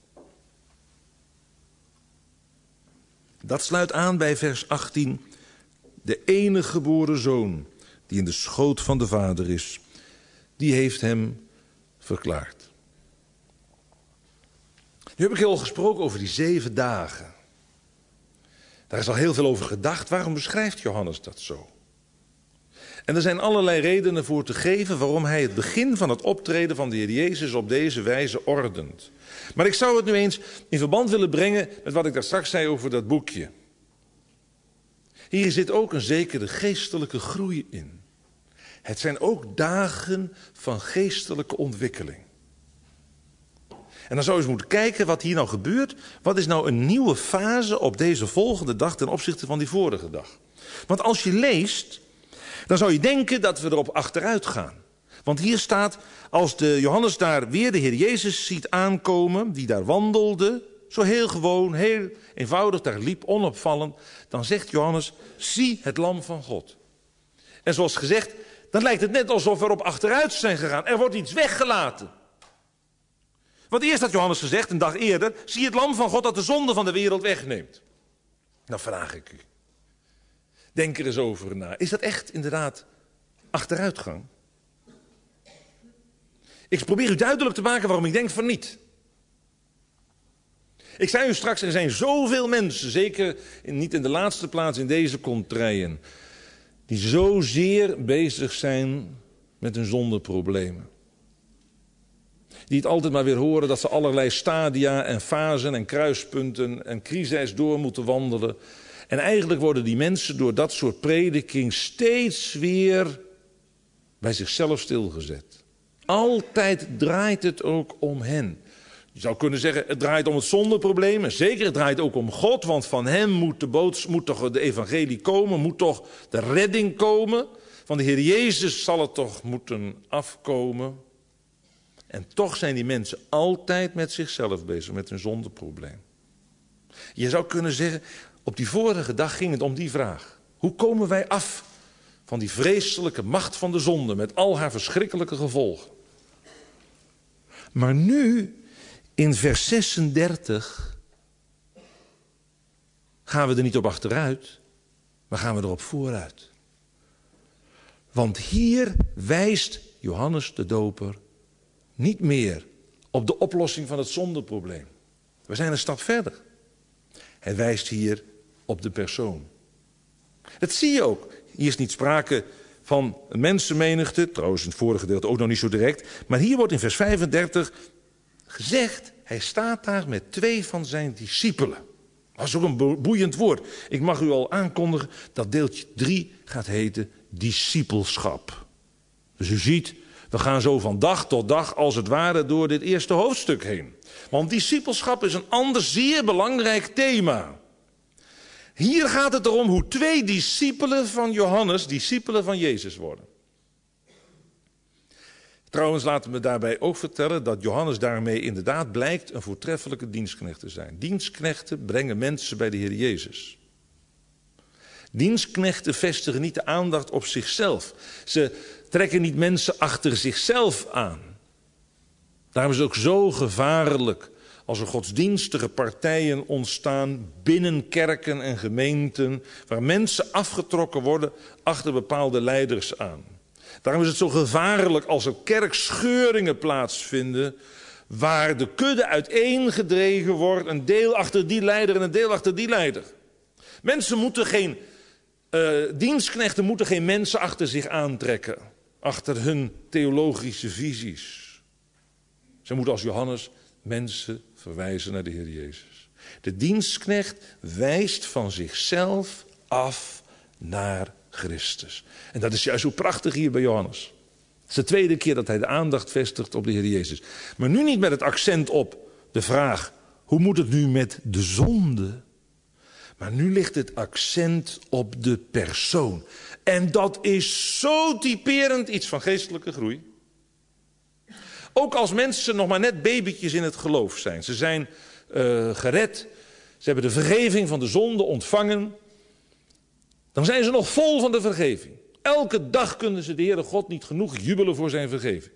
Dat sluit aan bij vers achttien. De enige geboren Zoon die in de schoot van de Vader is. Die heeft hem verklaard. Nu heb ik al gesproken over die zeven dagen. Daar is al heel veel over gedacht. Waarom beschrijft Johannes dat zo? En er zijn allerlei redenen voor te geven waarom hij het begin van het optreden van de Heer Jezus op deze wijze ordent. Maar ik zou het nu eens in verband willen brengen met wat ik daar straks zei over dat boekje. Hier zit ook een zekere geestelijke groei in. Het zijn ook dagen van geestelijke ontwikkeling. En dan zou je eens moeten kijken wat hier nou gebeurt. Wat is nou een nieuwe fase op deze volgende dag ten opzichte van die vorige dag? Want als je leest, dan zou je denken dat we erop achteruit gaan. Want hier staat, als de Johannes daar weer de Heer Jezus ziet aankomen, die daar wandelde, zo heel gewoon, heel eenvoudig, daar liep, onopvallend, dan zegt Johannes, zie het lam van God. En zoals gezegd, dan lijkt het net alsof we erop achteruit zijn gegaan. Er wordt iets weggelaten. Want eerst had Johannes gezegd, een dag eerder, zie het lam van God dat de zonde van de wereld wegneemt. Dan vraag ik u, denk er eens over na. Is dat echt inderdaad achteruitgang? Ik probeer u duidelijk te maken waarom ik denk van niet. Ik zei u straks, er zijn zoveel mensen, zeker in, niet in de laatste plaats in deze contraien, die zozeer bezig zijn met hun zondeproblemen. Die het altijd maar weer horen dat ze allerlei stadia en fasen en kruispunten en crises door moeten wandelen. En eigenlijk worden die mensen door dat soort prediking steeds weer bij zichzelf stilgezet. Altijd draait het ook om hen. Je zou kunnen zeggen, het draait om het zondeprobleem. En zeker, het draait ook om God. Want van hem moet, de boods, moet toch de evangelie komen. Moet toch de redding komen. Van de Heer Jezus zal het toch moeten afkomen. En toch zijn die mensen altijd met zichzelf bezig. Met hun zondeprobleem. Je zou kunnen zeggen, op die vorige dag ging het om die vraag. Hoe komen wij af van die vreselijke macht van de zonde. Met al haar verschrikkelijke gevolgen. Maar nu, in vers zesendertig, gaan we er niet op achteruit, maar gaan we erop vooruit. Want hier wijst Johannes de Doper niet meer op de oplossing van het zondeprobleem. We zijn een stap verder. Hij wijst hier op de persoon. Dat zie je ook. Hier is niet sprake van een mensenmenigte, trouwens in het vorige gedeelte ook nog niet zo direct. Maar hier wordt in vers vijfendertig gezegd, hij staat daar met twee van zijn discipelen. Dat is ook een boeiend woord. Ik mag u al aankondigen dat deeltje drie gaat heten discipelschap. Dus u ziet, we gaan zo van dag tot dag als het ware door dit eerste hoofdstuk heen. Want discipelschap is een ander zeer belangrijk thema. Hier gaat het erom hoe twee discipelen van Johannes discipelen van Jezus worden. Trouwens, laten we daarbij ook vertellen dat Johannes daarmee inderdaad blijkt een voortreffelijke dienstknecht te zijn. Dienstknechten brengen mensen bij de Heer Jezus. Dienstknechten vestigen niet de aandacht op zichzelf. Ze trekken niet mensen achter zichzelf aan. Daarom is het ook zo gevaarlijk als er godsdienstige partijen ontstaan binnen kerken en gemeenten, waar mensen afgetrokken worden achter bepaalde leiders aan. Daarom is het zo gevaarlijk als er kerkscheuringen plaatsvinden, waar de kudde uiteengedreven wordt, een deel achter die leider en een deel achter die leider. Mensen moeten geen, uh, dienstknechten moeten geen mensen achter zich aantrekken, achter hun theologische visies. Ze moeten als Johannes mensen verwijzen naar de Heer Jezus. De dienstknecht wijst van zichzelf af naar Christus. En dat is juist zo prachtig hier bij Johannes. Het is de tweede keer dat hij de aandacht vestigt op de Heer Jezus. Maar nu niet met het accent op de vraag, hoe moet het nu met de zonde? Maar nu ligt het accent op de persoon. En dat is zo typerend iets van geestelijke groei. Ook als mensen nog maar net babytjes in het geloof zijn. Ze zijn uh, gered. Ze hebben de vergeving van de zonde ontvangen. Dan zijn ze nog vol van de vergeving. Elke dag kunnen ze de Heere God niet genoeg jubelen voor zijn vergeving.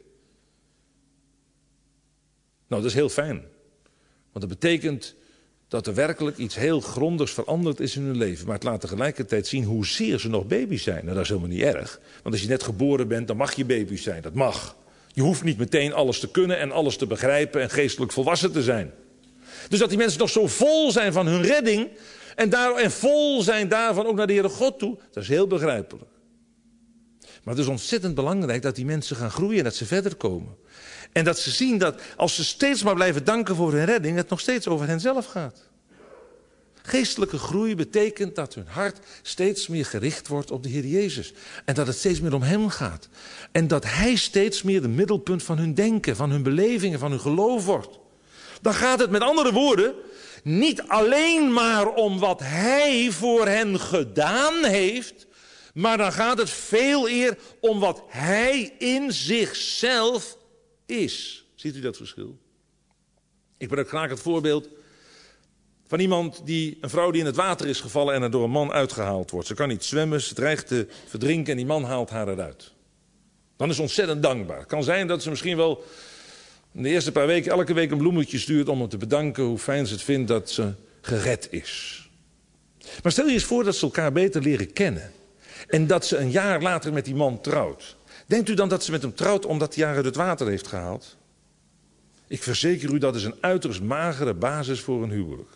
Nou, dat is heel fijn. Want dat betekent dat er werkelijk iets heel grondigs veranderd is in hun leven. Maar het laat tegelijkertijd zien hoezeer ze nog baby's zijn. Nou, dat is helemaal niet erg. Want als je net geboren bent, dan mag je baby's zijn. Dat mag. Je hoeft niet meteen alles te kunnen en alles te begrijpen en geestelijk volwassen te zijn. Dus dat die mensen nog zo vol zijn van hun redding en, daar, en vol zijn daarvan ook naar de Heere God toe, dat is heel begrijpelijk. Maar het is ontzettend belangrijk dat die mensen gaan groeien en dat ze verder komen. En dat ze zien dat als ze steeds maar blijven danken voor hun redding, het nog steeds over henzelf gaat. Geestelijke groei betekent dat hun hart steeds meer gericht wordt op de Heer Jezus. En dat het steeds meer om hem gaat. En dat hij steeds meer de middelpunt van hun denken, van hun belevingen, van hun geloof wordt. Dan gaat het met andere woorden niet alleen maar om wat hij voor hen gedaan heeft, maar dan gaat het veel eer om wat hij in zichzelf is. Ziet u dat verschil? Ik gebruik graag het voorbeeld van iemand die, een vrouw die in het water is gevallen en er door een man uitgehaald wordt. Ze kan niet zwemmen, ze dreigt te verdrinken en die man haalt haar eruit. Dan is ze ontzettend dankbaar. Het kan zijn dat ze misschien wel in de eerste paar weken elke week een bloemetje stuurt om hem te bedanken hoe fijn ze het vindt dat ze gered is. Maar stel je eens voor dat ze elkaar beter leren kennen. En dat ze een jaar later met die man trouwt. Denkt u dan dat ze met hem trouwt omdat hij haar uit het water heeft gehaald? Ik verzeker u, dat is een uiterst magere basis voor een huwelijk.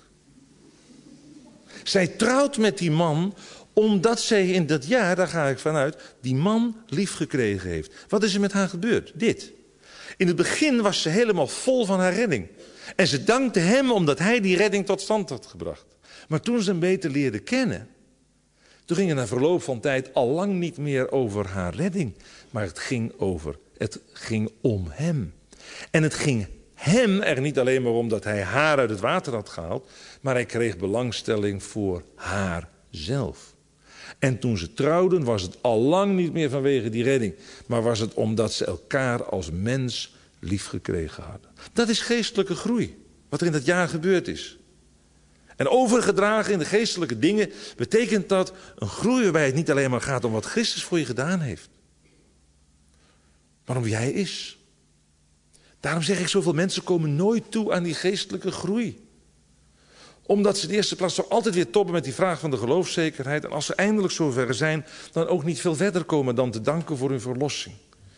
Zij trouwt met die man omdat zij in dat jaar, daar ga ik vanuit, die man lief gekregen heeft. Wat is er met haar gebeurd? Dit. In het begin was ze helemaal vol van haar redding. En ze dankte hem omdat hij die redding tot stand had gebracht. Maar toen ze hem beter leerde kennen, toen ging het na verloop van tijd al lang niet meer over haar redding. Maar het ging over, het ging om hem. En het ging hem er niet alleen maar om dat hij haar uit het water had gehaald, maar hij kreeg belangstelling voor haar zelf. En toen ze trouwden was het al lang niet meer vanwege die redding, maar was het omdat ze elkaar als mens lief gekregen hadden. Dat is geestelijke groei, wat er in dat jaar gebeurd is. En overgedragen in de geestelijke dingen betekent dat een groei waarbij het niet alleen maar gaat om wat Christus voor je gedaan heeft, maar om wie hij is. Daarom zeg ik, zoveel mensen komen nooit toe aan die geestelijke groei. Omdat ze in de eerste plaats toch altijd weer toppen met die vraag van de geloofszekerheid. En als ze eindelijk zover zijn, dan ook niet veel verder komen dan te danken voor hun verlossing.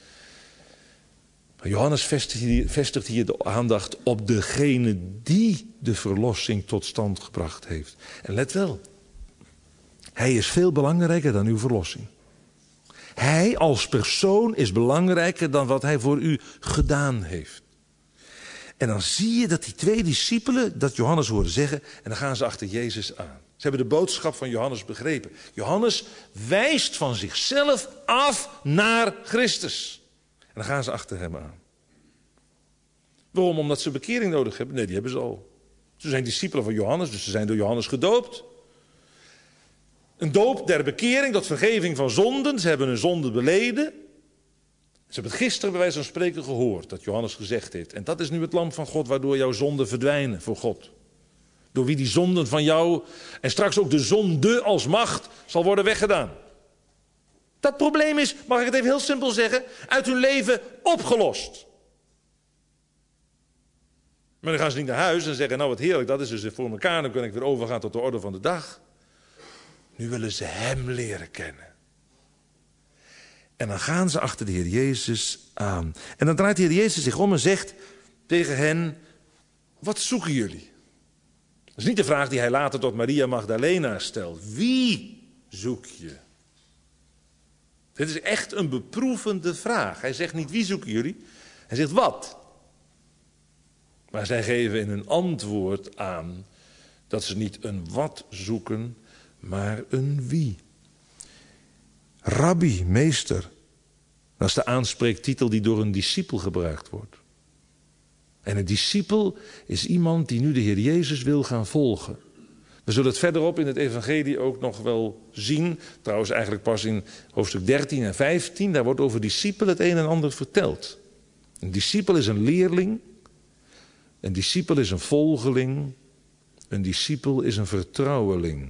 Maar Johannes vestigt hier, vestigt hier de aandacht op degene die de verlossing tot stand gebracht heeft. En let wel, hij is veel belangrijker dan uw verlossing. Hij als persoon is belangrijker dan wat hij voor u gedaan heeft. En dan zie je dat die twee discipelen dat Johannes horen zeggen en dan gaan ze achter Jezus aan. Ze hebben de boodschap van Johannes begrepen. Johannes wijst van zichzelf af naar Christus. En dan gaan ze achter hem aan. Waarom? Omdat ze bekering nodig hebben? Nee, die hebben ze al. Ze zijn discipelen van Johannes, dus ze zijn door Johannes gedoopt. Een doop der bekering, tot vergeving van zonden. Ze hebben hun zonde beleden. Ze hebben het gisteren bij wijze van spreken gehoord, dat Johannes gezegd heeft. En dat is nu het lam van God, waardoor jouw zonden verdwijnen voor God. Door wie die zonden van jou, en straks ook de zonde als macht, zal worden weggedaan. Dat probleem is, mag ik het even heel simpel zeggen, uit hun leven opgelost. Maar dan gaan ze niet naar huis en zeggen, nou wat heerlijk, dat is dus voor elkaar, dan kan ik weer overgaan tot de orde van de dag. Nu willen ze hem leren kennen. En dan gaan ze achter de Heer Jezus aan. En dan draait de Heer Jezus zich om en zegt tegen hen, wat zoeken jullie? Dat is niet de vraag die hij later tot Maria Magdalena stelt. Wie zoek je? Dit is echt een beproevende vraag. Hij zegt niet wie zoeken jullie, hij zegt wat. Maar zij geven in hun antwoord aan dat ze niet een wat zoeken, maar een wie. Rabbi, meester. Dat is de aanspreektitel die door een discipel gebruikt wordt. En een discipel is iemand die nu de Heer Jezus wil gaan volgen. We zullen het verderop in het evangelie ook nog wel zien. Trouwens eigenlijk pas in hoofdstuk dertien en vijftien. Daar wordt over discipel het een en ander verteld. Een discipel is een leerling. Een discipel is een volgeling. Een discipel is een vertrouweling.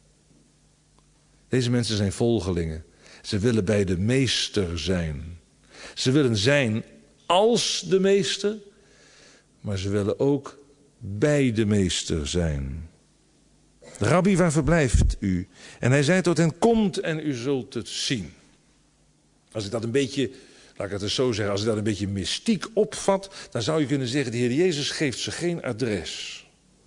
Deze mensen zijn volgelingen. Ze willen bij de meester zijn. Ze willen zijn als de meester. Maar ze willen ook bij de meester zijn. Rabbi, waar verblijft u? En hij zei tot hen, komt en u zult het zien. Als ik dat een beetje, laat ik het eens zo zeggen, als ik dat een beetje mystiek opvat, dan zou je kunnen zeggen, de Heer Jezus geeft ze geen adres.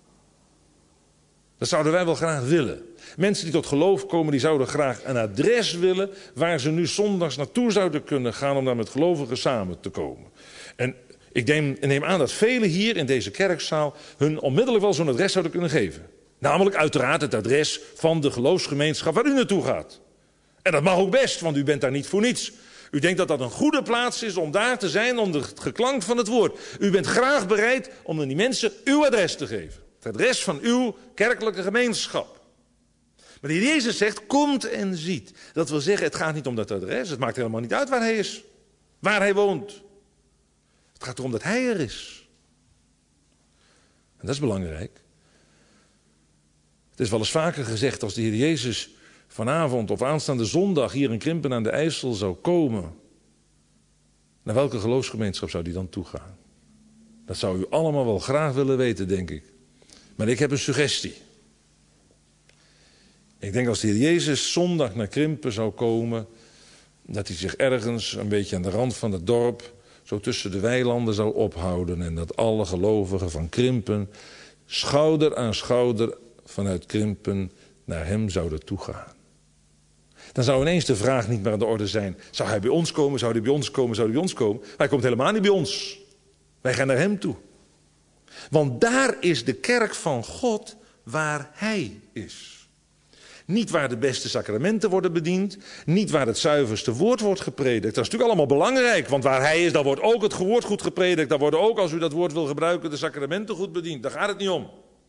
Dat zouden wij wel graag willen. Mensen die tot geloof komen, die zouden graag een adres willen waar ze nu zondags naartoe zouden kunnen gaan om daar met gelovigen samen te komen. En ik neem, neem aan dat velen hier in deze kerkzaal hun onmiddellijk wel zo'n adres zouden kunnen geven. Namelijk uiteraard het adres van de geloofsgemeenschap waar u naartoe gaat. En dat mag ook best, want u bent daar niet voor niets. U denkt dat dat een goede plaats is om daar te zijn onder het geklank van het woord. U bent graag bereid om aan die mensen uw adres te geven. Het adres van uw kerkelijke gemeenschap. Maar de Heer Jezus zegt, komt en ziet. Dat wil zeggen, het gaat niet om dat adres. Het maakt helemaal niet uit waar hij is. Waar hij woont. Het gaat erom dat hij er is. En dat is belangrijk. Het is wel eens vaker gezegd, als de Heer Jezus vanavond of aanstaande zondag hier in Krimpen aan de IJssel zou komen. Naar welke geloofsgemeenschap zou die dan toegaan? Dat zou u allemaal wel graag willen weten, denk ik. Maar ik heb een suggestie. Ik denk als de Heer Jezus zondag naar Krimpen zou komen, dat hij zich ergens een beetje aan de rand van het dorp, zo tussen de weilanden zou ophouden. En dat alle gelovigen van Krimpen schouder aan schouder vanuit Krimpen naar hem zouden toegaan. Dan zou ineens de vraag niet meer aan de orde zijn, zou hij bij ons komen, zou hij bij ons komen, zou hij bij ons komen? Hij komt helemaal niet bij ons. Wij gaan naar hem toe. Want daar is de kerk van God waar hij is. Niet waar de beste sacramenten worden bediend. Niet waar het zuiverste woord wordt gepredikt. Dat is natuurlijk allemaal belangrijk. Want waar hij is, dan wordt ook het woord goed gepredikt. Dan worden ook, als u dat woord wil gebruiken, de sacramenten goed bediend. Daar gaat het niet om.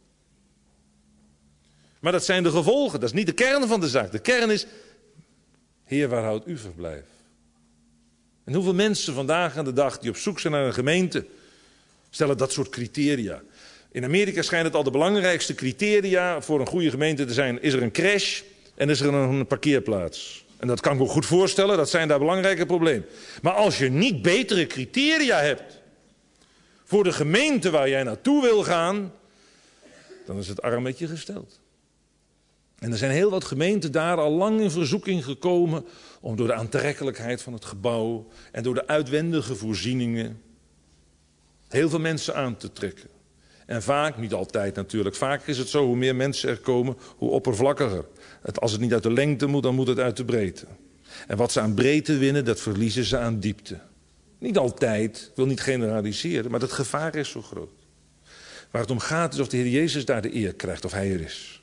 Maar dat zijn de gevolgen. Dat is niet de kern van de zaak. De kern is, Heer, waar houdt u verblijf? En hoeveel mensen vandaag aan de dag die op zoek zijn naar een gemeente, stellen dat soort criteria. In Amerika schijnt het al de belangrijkste criteria voor een goede gemeente te zijn. Is er een crash en is er een parkeerplaats? En dat kan ik me ook goed voorstellen, dat zijn daar belangrijke problemen. Maar als je niet betere criteria hebt voor de gemeente waar jij naartoe wil gaan, dan is het arm met je gesteld. En er zijn heel wat gemeenten daar al lang in verzoeking gekomen om door de aantrekkelijkheid van het gebouw en door de uitwendige voorzieningen heel veel mensen aan te trekken. En vaak, niet altijd natuurlijk, vaak is het zo, hoe meer mensen er komen, hoe oppervlakkiger. Het, als het niet uit de lengte moet, dan moet het uit de breedte. En wat ze aan breedte winnen, dat verliezen ze aan diepte. Niet altijd, ik wil niet generaliseren, maar het gevaar is zo groot. Waar het om gaat is of de Heer Jezus daar de eer krijgt, of hij er is.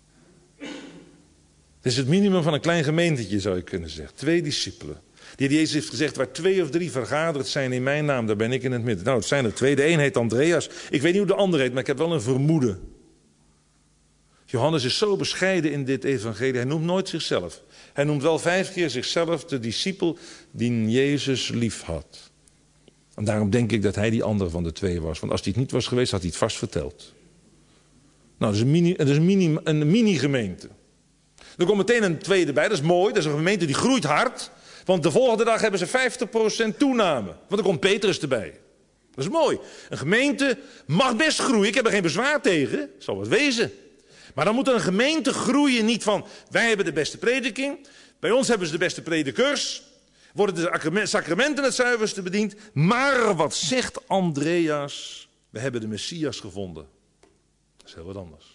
Het is het minimum van een klein gemeentetje, zou je kunnen zeggen. Twee discipelen. De Heer Jezus heeft gezegd, waar twee of drie vergaderd zijn in mijn naam, daar ben ik in het midden. Nou, het zijn er twee. De een heet Andreas. Ik weet niet hoe de ander heet, maar ik heb wel een vermoeden. Johannes is zo bescheiden in dit evangelie. Hij noemt nooit zichzelf. Hij noemt wel vijf keer zichzelf de discipel die Jezus lief had. En daarom denk ik dat hij die andere van de twee was. Want als hij het niet was geweest, had hij het vast verteld. Nou, dat is een mini, dat is een mini, een mini-gemeente. Er komt meteen een tweede bij, dat is mooi. Dat is een gemeente die groeit hard. Want de volgende dag hebben ze vijftig procent toename. Want dan komt Petrus erbij. Dat is mooi. Een gemeente mag best groeien. Ik heb er geen bezwaar tegen. Zal het wezen. Maar dan moet een gemeente groeien niet van, wij hebben de beste prediking. Bij ons hebben ze de beste predikers. Worden de sacramenten het zuiverste bediend. Maar wat zegt Andreas? We hebben de Messias gevonden. Dat is heel wat anders.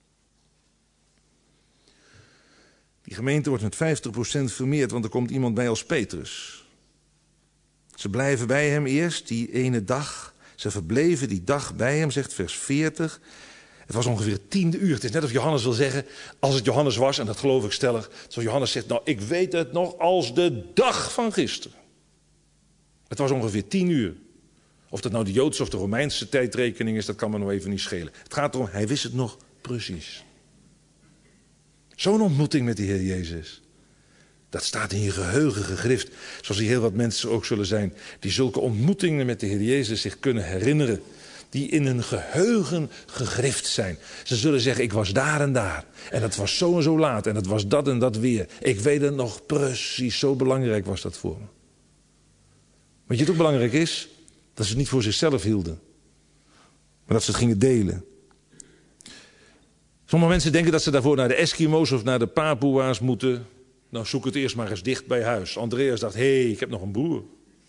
Die gemeente wordt met vijftig procent vermeerd, want er komt iemand bij als Petrus. Ze blijven bij hem eerst die ene dag. Ze verbleven die dag bij hem, zegt vers veertig. Het was ongeveer het tiende uur. Het is net of Johannes wil zeggen, als het Johannes was, en dat geloof ik stellig. Zoals Johannes zegt, nou ik weet het nog als de dag van gisteren. Het was ongeveer tien uur. Of dat nou de Joodse of de Romeinse tijdrekening is, dat kan me nog even niet schelen. Het gaat erom, hij wist het nog precies. Zo'n ontmoeting met de Heer Jezus. Dat staat in je geheugen gegrift. Zoals er heel wat mensen ook zullen zijn, die zulke ontmoetingen met de Heer Jezus zich kunnen herinneren. Die in hun geheugen gegrift zijn. Ze zullen zeggen, ik was daar en daar. En het was zo en zo laat. En het was dat en dat weer. Ik weet het nog precies. Zo belangrijk was dat voor me. Weet je wat ook belangrijk is? Dat ze het niet voor zichzelf hielden. Maar dat ze het gingen delen. Sommige mensen denken dat ze daarvoor naar de Eskimo's of naar de Papoea's moeten. Nou, zoek het eerst maar eens dicht bij huis. Andreas dacht, hé, hey, ik heb nog een broer.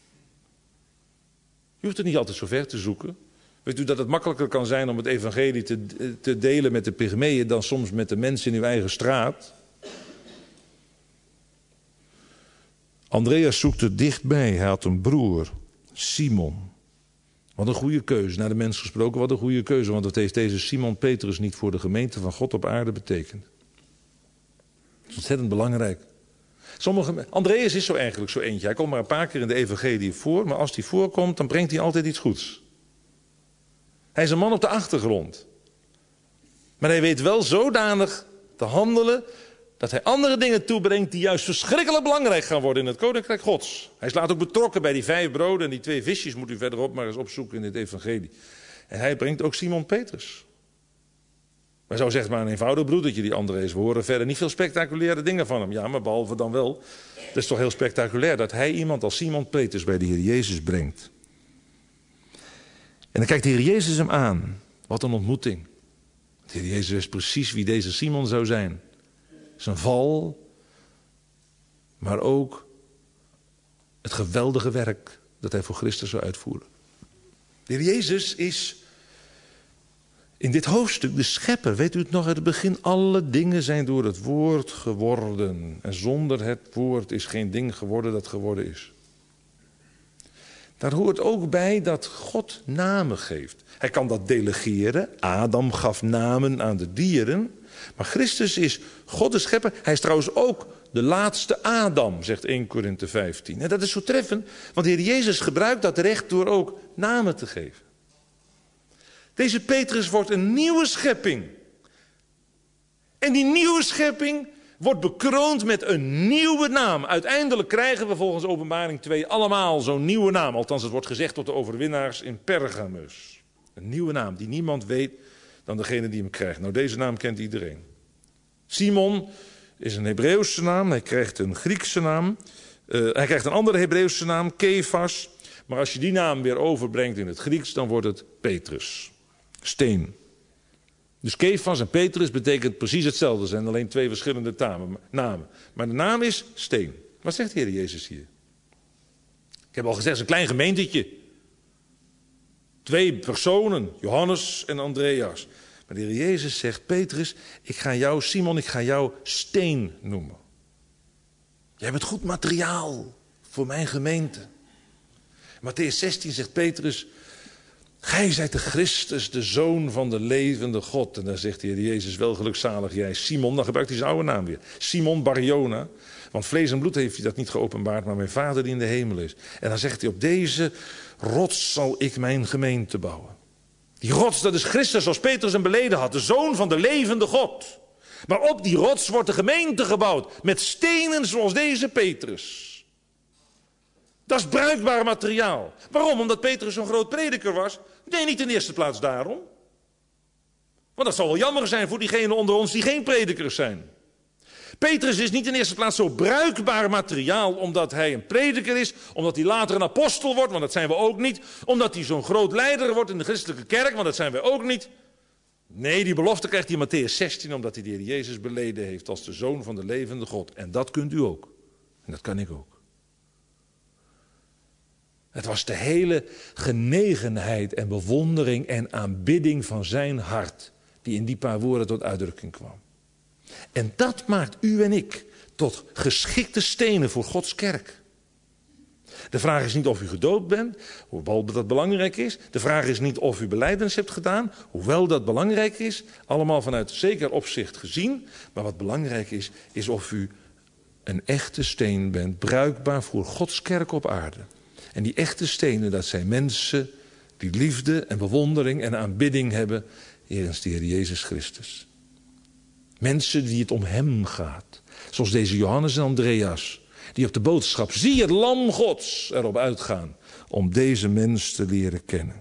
Je hoeft het niet altijd zo ver te zoeken. Weet u dat het makkelijker kan zijn om het evangelie te, te delen met de pygmeeën dan soms met de mensen in uw eigen straat? Andreas zoekt er dichtbij. Hij had een broer, Simon. Wat een goede keuze. Naar de mens gesproken, wat een goede keuze. Want wat heeft deze Simon Petrus niet voor de gemeente van God op aarde betekend? Dat is ontzettend belangrijk. Sommige, Andreas is zo eigenlijk zo eentje. Hij komt maar een paar keer in de evangelie voor. Maar als hij voorkomt, dan brengt hij altijd iets goeds. Hij is een man op de achtergrond. Maar hij weet wel zodanig te handelen dat hij andere dingen toebrengt die juist verschrikkelijk belangrijk gaan worden in het koninkrijk Gods. Hij is later ook betrokken bij die vijf broden en die twee visjes, moet u verderop maar eens opzoeken in het evangelie. En hij brengt ook Simon Petrus. Maar zo zegt maar een eenvoudig broedertje die Andreas. We horen verder niet veel spectaculaire dingen van hem. Ja, maar behalve dan wel. Het is toch heel spectaculair dat hij iemand als Simon Petrus bij de Heer Jezus brengt. En dan kijkt de Heer Jezus hem aan. Wat een ontmoeting. De Heer Jezus wist precies wie deze Simon zou zijn. Zijn val, maar ook het geweldige werk dat hij voor Christus zou uitvoeren. De Heer Jezus is in dit hoofdstuk de schepper. Weet u het nog uit het begin? Alle dingen zijn door het woord geworden. En zonder het woord is geen ding geworden dat geworden is. Daar hoort ook bij dat God namen geeft. Hij kan dat delegeren. Adam gaf namen aan de dieren. Maar Christus is God de schepper. Hij is trouwens ook de laatste Adam, zegt eerste Korinthe vijftien. En dat is zo treffend, want de Heer Jezus gebruikt dat recht door ook namen te geven. Deze Petrus wordt een nieuwe schepping. En die nieuwe schepping wordt bekroond met een nieuwe naam. Uiteindelijk krijgen we volgens Openbaring twee allemaal zo'n nieuwe naam. Althans, het wordt gezegd tot de overwinnaars in Pergamus. Een nieuwe naam die niemand weet dan degene die hem krijgt. Nou, deze naam kent iedereen. Simon is een Hebreeuwse naam. Hij krijgt een Griekse naam. Uh, hij krijgt een andere Hebreeuwse naam, Kefas. Maar als je die naam weer overbrengt in het Grieks, dan wordt het Petrus. Steen. Dus Kefas en Petrus betekent precies hetzelfde. Er zijn alleen twee verschillende namen. Maar de naam is steen. Wat zegt de Heer Jezus hier? Ik heb al gezegd, het is een klein gemeentetje. Twee personen, Johannes en Andreas. Maar de Heer Jezus zegt, Petrus, ik ga jou, Simon, ik ga jou steen noemen. Jij bent goed materiaal voor mijn gemeente. Mattheüs zestien zegt Petrus, gij zijt de Christus, de Zoon van de levende God. En dan zegt de Heer Jezus, wel gelukzalig jij, Simon. Dan gebruikt hij zijn oude naam weer. Simon Bar-Jona. Want vlees en bloed heeft hij dat niet geopenbaard, maar mijn Vader die in de hemel is. En dan zegt hij, op deze rots zal ik mijn gemeente bouwen. Die rots, dat is Christus, zoals Petrus hem beleden had. De Zoon van de levende God. Maar op die rots wordt de gemeente gebouwd. Met stenen zoals deze Petrus. Dat is bruikbaar materiaal. Waarom? Omdat Petrus zo'n groot prediker was? Nee, niet in de eerste plaats daarom. Want dat zou wel jammer zijn voor diegenen onder ons die geen predikers zijn. Petrus is niet in de eerste plaats zo bruikbaar materiaal omdat hij een prediker is, omdat hij later een apostel wordt, want dat zijn we ook niet. Omdat hij zo'n groot leider wordt in de christelijke kerk, want dat zijn we ook niet. Nee, die belofte krijgt hij in Mattheüs zestien omdat hij de Heer Jezus beleden heeft als de Zoon van de levende God. En dat kunt u ook. En dat kan ik ook. Het was de hele genegenheid en bewondering en aanbidding van zijn hart die in die paar woorden tot uitdrukking kwam. En dat maakt u en ik tot geschikte stenen voor Gods kerk. De vraag is niet of u gedoopt bent, hoewel dat belangrijk is. De vraag is niet of u belijdenis hebt gedaan, hoewel dat belangrijk is. Allemaal vanuit zeker opzicht gezien. Maar wat belangrijk is, is of u een echte steen bent, bruikbaar voor Gods kerk op aarde. En die echte stenen, dat zijn mensen die liefde en bewondering en aanbidding hebben jegens de Heer Jezus Christus. Mensen die het om hem gaat. Zoals deze Johannes en Andreas. Die op de boodschap, zie het lam Gods, erop uitgaan. Om deze mens te leren kennen.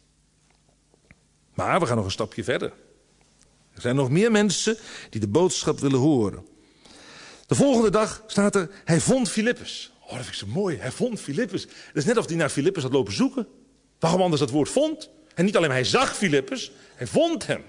Maar we gaan nog een stapje verder. Er zijn nog meer mensen die de boodschap willen horen. De volgende dag staat er, hij vond Filippus. Oh, dat vind ik zo mooi. Hij vond Filippus. Het is net of hij naar Filippus had lopen zoeken. Waarom anders dat woord vond? En niet alleen maar hij zag Filippus, hij vond hem.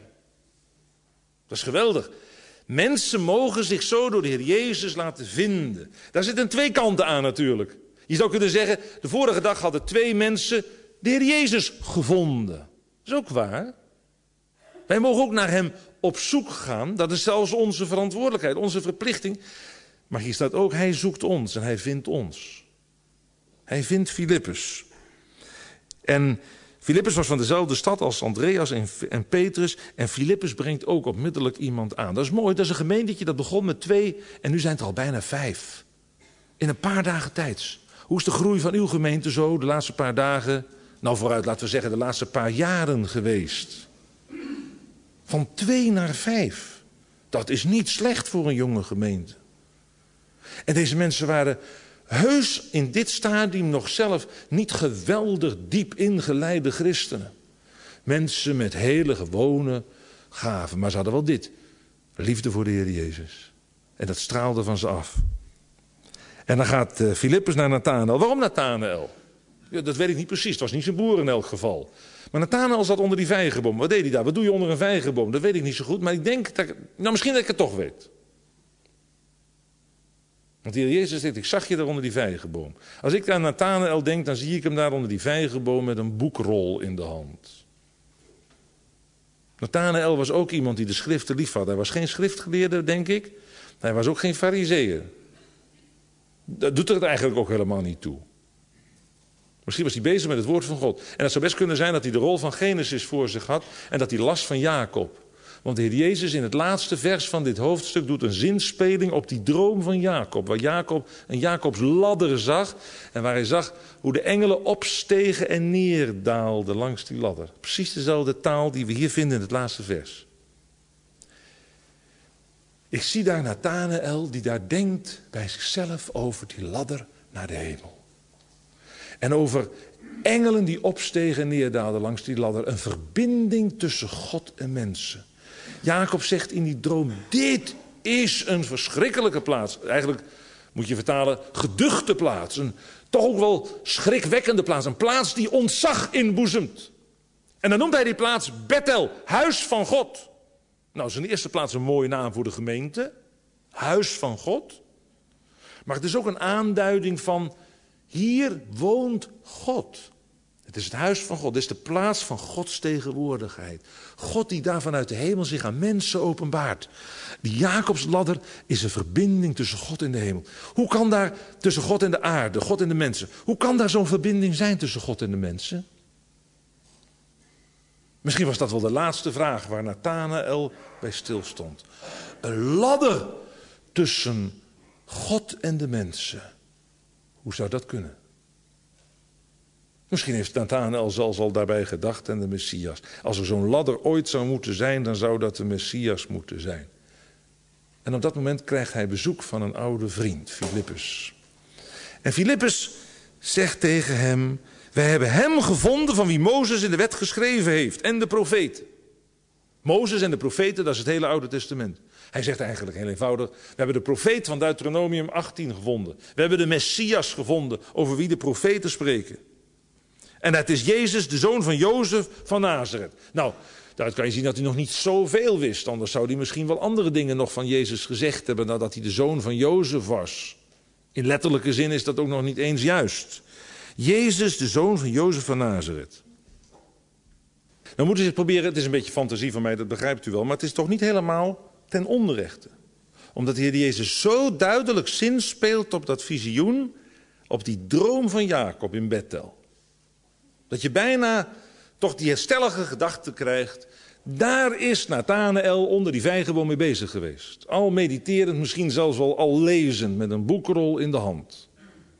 Dat is geweldig. Mensen mogen zich zo door de Heer Jezus laten vinden. Daar zitten twee kanten aan natuurlijk. Je zou kunnen zeggen, de vorige dag hadden twee mensen de Heer Jezus gevonden. Dat is ook waar. Wij mogen ook naar hem op zoek gaan. Dat is zelfs onze verantwoordelijkheid, onze verplichting. Maar hier staat ook, hij zoekt ons en hij vindt ons. Hij vindt Filippus. En Filippus was van dezelfde stad als Andreas en, en Petrus. En Filippus brengt ook onmiddellijk iemand aan. Dat is mooi, dat is een gemeentetje dat begon met twee en nu zijn het er al bijna vijf. In een paar dagen tijds. Hoe is de groei van uw gemeente zo de laatste paar dagen? Nou vooruit, laten we zeggen de laatste paar jaren geweest. Van twee naar vijf. Dat is niet slecht voor een jonge gemeente. En deze mensen waren heus in dit stadium nog zelf niet geweldig diep ingeleide christenen. Mensen met hele gewone gaven. Maar ze hadden wel dit. Liefde voor de Heer Jezus. En dat straalde van ze af. En dan gaat uh, Filippus naar Nathanael. Waarom Nathanael? Ja, dat weet ik niet precies. Het was niet zijn boer in elk geval. Maar Nathanael zat onder die vijgenboom. Wat deed hij daar? Wat doe je onder een vijgenboom? Dat weet ik niet zo goed. Maar ik denk, dat ik, nou misschien dat ik het toch weet. Want de Heer Jezus zegt, ik zag je daar onder die vijgenboom. Als ik aan Nathanael denk, dan zie ik hem daar onder die vijgenboom met een boekrol in de hand. Nathanael was ook iemand die de schriften lief had. Hij was geen schriftgeleerde, denk ik. Hij was ook geen farizeeër. Dat doet er het eigenlijk ook helemaal niet toe. Misschien was hij bezig met het woord van God. En het zou best kunnen zijn dat hij de rol van Genesis voor zich had. En dat hij las van Jacob. Want de Heer Jezus in het laatste vers van dit hoofdstuk doet een zinspeling op die droom van Jacob. Waar Jacob een Jacobs ladder zag. En waar hij zag hoe de engelen opstegen en neerdaalden langs die ladder. Precies dezelfde taal die we hier vinden in het laatste vers. Ik zie daar Nathanael die daar denkt bij zichzelf over die ladder naar de hemel. En over engelen die opstegen en neerdaalden langs die ladder. Een verbinding tussen God en mensen. Jacob zegt in die droom, dit is een verschrikkelijke plaats. Eigenlijk moet je vertalen, geduchte plaats. Een toch ook wel schrikwekkende plaats. Een plaats die ontzag inboezemt. En dan noemt hij die plaats Bethel, huis van God. Nou, is in de eerste plaats een mooie naam voor de gemeente. Huis van God. Maar het is ook een aanduiding van, hier woont God. Het is het huis van God, het is de plaats van Gods tegenwoordigheid. God die daar vanuit de hemel zich aan mensen openbaart. Die Jacobsladder is een verbinding tussen God en de hemel. Hoe kan daar tussen God en de aarde, God en de mensen, hoe kan daar zo'n verbinding zijn tussen God en de mensen? Misschien was dat wel de laatste vraag waar Nathanael bij stilstond. Een ladder tussen God en de mensen. Hoe zou dat kunnen? Misschien heeft Nathanael zelfs al daarbij gedacht aan de Messias. Als er zo'n ladder ooit zou moeten zijn, dan zou dat de Messias moeten zijn. En op dat moment krijgt hij bezoek van een oude vriend, Filippus. En Filippus zegt tegen hem, wij hebben hem gevonden van wie Mozes in de wet geschreven heeft en de profeten. Mozes en de profeten, dat is het hele Oude Testament. Hij zegt eigenlijk heel eenvoudig, we hebben de profeet van Deuteronomium achttien gevonden. We hebben de Messias gevonden, over wie de profeten spreken. En het is Jezus, de zoon van Jozef van Nazareth. Nou, daaruit kan je zien dat hij nog niet zoveel wist. Anders zou hij misschien wel andere dingen nog van Jezus gezegd hebben, nadat hij de zoon van Jozef was. In letterlijke zin is dat ook nog niet eens juist. Jezus, de zoon van Jozef van Nazareth. Dan moeten ze het proberen, het is een beetje fantasie van mij, dat begrijpt u wel. Maar het is toch niet helemaal ten onrechte. Omdat de Heer Jezus zo duidelijk zinspeelt op dat visioen. op die droom van Jacob in Bethel. Dat je bijna toch die stellige gedachte krijgt. Daar is Nathanael onder die vijgenboom mee bezig geweest. Al mediterend, misschien zelfs wel al lezend met een boekrol in de hand.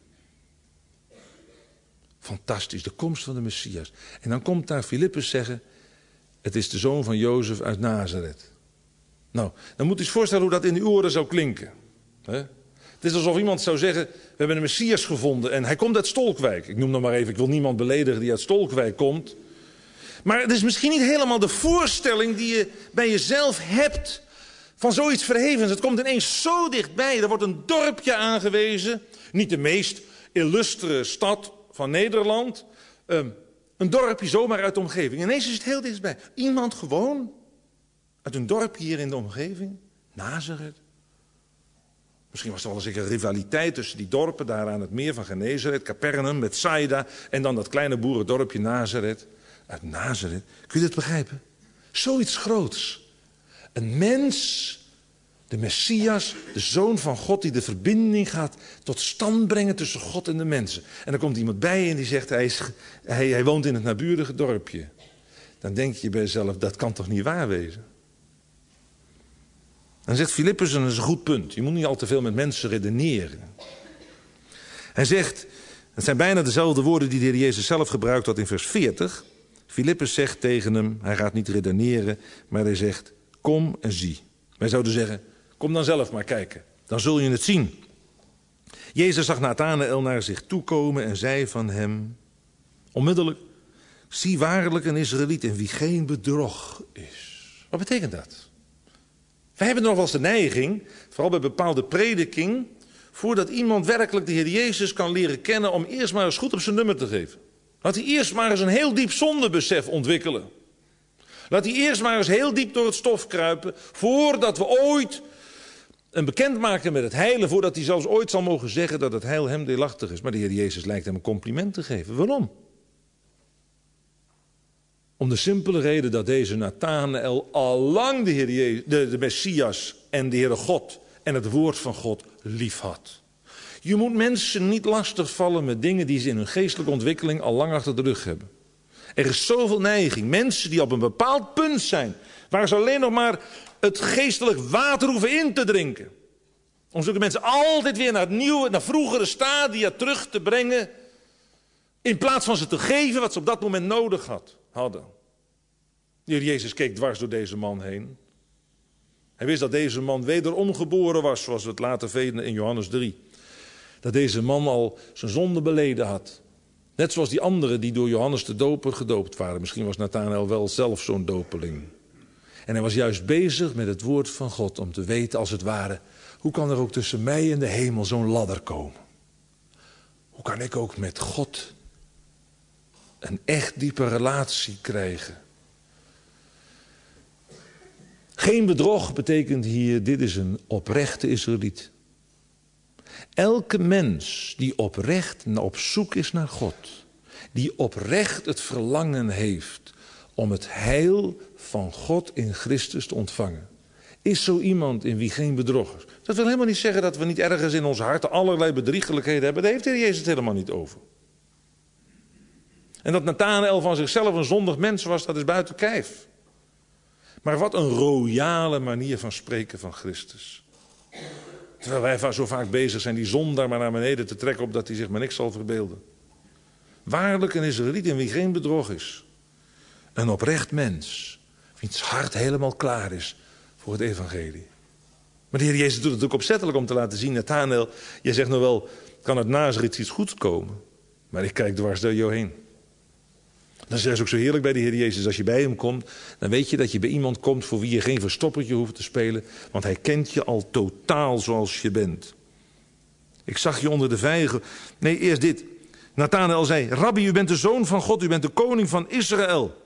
Fantastisch, de komst van de Messias. En dan komt daar Filippus zeggen, het is de zoon van Jozef uit Nazareth. Nou, dan moet u eens voorstellen hoe dat in uw oren zou klinken. He? Het is alsof iemand zou zeggen, we hebben een Messias gevonden en hij komt uit Stolkwijk. Ik noem nog maar even, ik wil niemand beledigen die uit Stolkwijk komt. Maar het is misschien niet helemaal de voorstelling die je bij jezelf hebt van zoiets verhevens. Het komt ineens zo dichtbij. Er wordt een dorpje aangewezen. Niet de meest illustere stad van Nederland. Um, een dorpje zomaar uit de omgeving. Ineens is het heel dichtbij. Iemand gewoon uit een dorpje hier in de omgeving. Nazareth. Misschien was er wel een zekere rivaliteit tussen die dorpen daar aan het meer van Genesaret, Capernaum, Bethsaida en dan dat kleine boerendorpje Nazareth. Uit Nazareth. Kun je dit begrijpen? Zoiets groots. Een mens, de Messias, de Zoon van God, die de verbinding gaat tot stand brengen tussen God en de mensen. En dan komt iemand bij en die zegt, hij, is, hij, hij woont in het naburige dorpje. Dan denk je bij jezelf, dat kan toch niet waar wezen? Dan zegt Filippus, en dat is een goed punt. Je moet niet al te veel met mensen redeneren. Hij zegt, het zijn bijna dezelfde woorden die de Heer Jezus zelf gebruikt had in vers veertig. Filippus zegt tegen hem, hij gaat niet redeneren, maar hij zegt, kom en zie. Wij zouden zeggen, kom dan zelf maar kijken, dan zul je het zien. Jezus zag Nathanael naar zich toekomen en zei van hem, onmiddellijk, zie waarlijk een Israëliet in wie geen bedrog is. Wat betekent dat? Wij hebben nog wel eens de neiging, vooral bij bepaalde prediking, voordat iemand werkelijk de Heer Jezus kan leren kennen, om eerst maar eens goed op zijn nummer te geven. Laat hij eerst maar eens een heel diep zondebesef ontwikkelen. Laat hij eerst maar eens heel diep door het stof kruipen, voordat we ooit een bekend maken met het heilen, voordat hij zelfs ooit zal mogen zeggen dat het heil hem deelachtig is. Maar de Heer Jezus lijkt hem een compliment te geven. Waarom? Om de simpele reden dat deze Nathanael allang de, Heer Jezus, de, de Messias en de Heere God en het woord van God lief had. Je moet mensen niet lastigvallen met dingen die ze in hun geestelijke ontwikkeling al lang achter de rug hebben. Er is zoveel neiging. Mensen die op een bepaald punt zijn, waar ze alleen nog maar het geestelijk water hoeven in te drinken. Om zulke mensen altijd weer naar het nieuwe, naar vroegere stadia terug te brengen. In plaats van ze te geven wat ze op dat moment nodig had, hadden. De Heer Jezus keek dwars door deze man heen. Hij wist dat deze man wederom geboren was, zoals we het later vinden in Johannes drie. Dat deze man al zijn zonde beleden had. Net zoals die anderen die door Johannes de Doper gedoopt waren. Misschien was Nathanael wel zelf zo'n dopeling. En hij was juist bezig met het woord van God om te weten als het ware, hoe kan er ook tussen mij en de hemel zo'n ladder komen? Hoe kan ik ook met God een echt diepe relatie krijgen? Geen bedrog betekent hier, dit is een oprechte Israëliet. Elke mens die oprecht op zoek is naar God, die oprecht het verlangen heeft om het heil van God in Christus te ontvangen, is zo iemand in wie geen bedrog is. Dat wil helemaal niet zeggen dat we niet ergens in ons hart allerlei bedriegelijkheden hebben. Daar heeft de Heer Jezus het helemaal niet over. En dat Nathanael van zichzelf een zondig mens was, dat is buiten kijf. Maar wat een royale manier van spreken van Christus. Terwijl wij zo vaak bezig zijn die zondaar maar naar beneden te trekken, opdat hij zich maar niks zal verbeelden. Waarlijk een Israëliet in wie geen bedrog is. Een oprecht mens, wiens hart helemaal klaar is voor het evangelie. Maar de Heer Jezus doet het ook opzettelijk om te laten zien, Nathanael, jij zegt nou wel, kan uit Nazareth iets goeds komen? Maar ik kijk dwars door jou heen. Dat is ook zo heerlijk bij de Heer Jezus. Als je bij hem komt, dan weet je dat je bij iemand komt voor wie je geen verstoppertje hoeft te spelen. Want hij kent je al totaal zoals je bent. Ik zag je onder de vijgen. Nee, eerst dit. Nathanael zei, Rabbi, u bent de zoon van God, u bent de koning van Israël.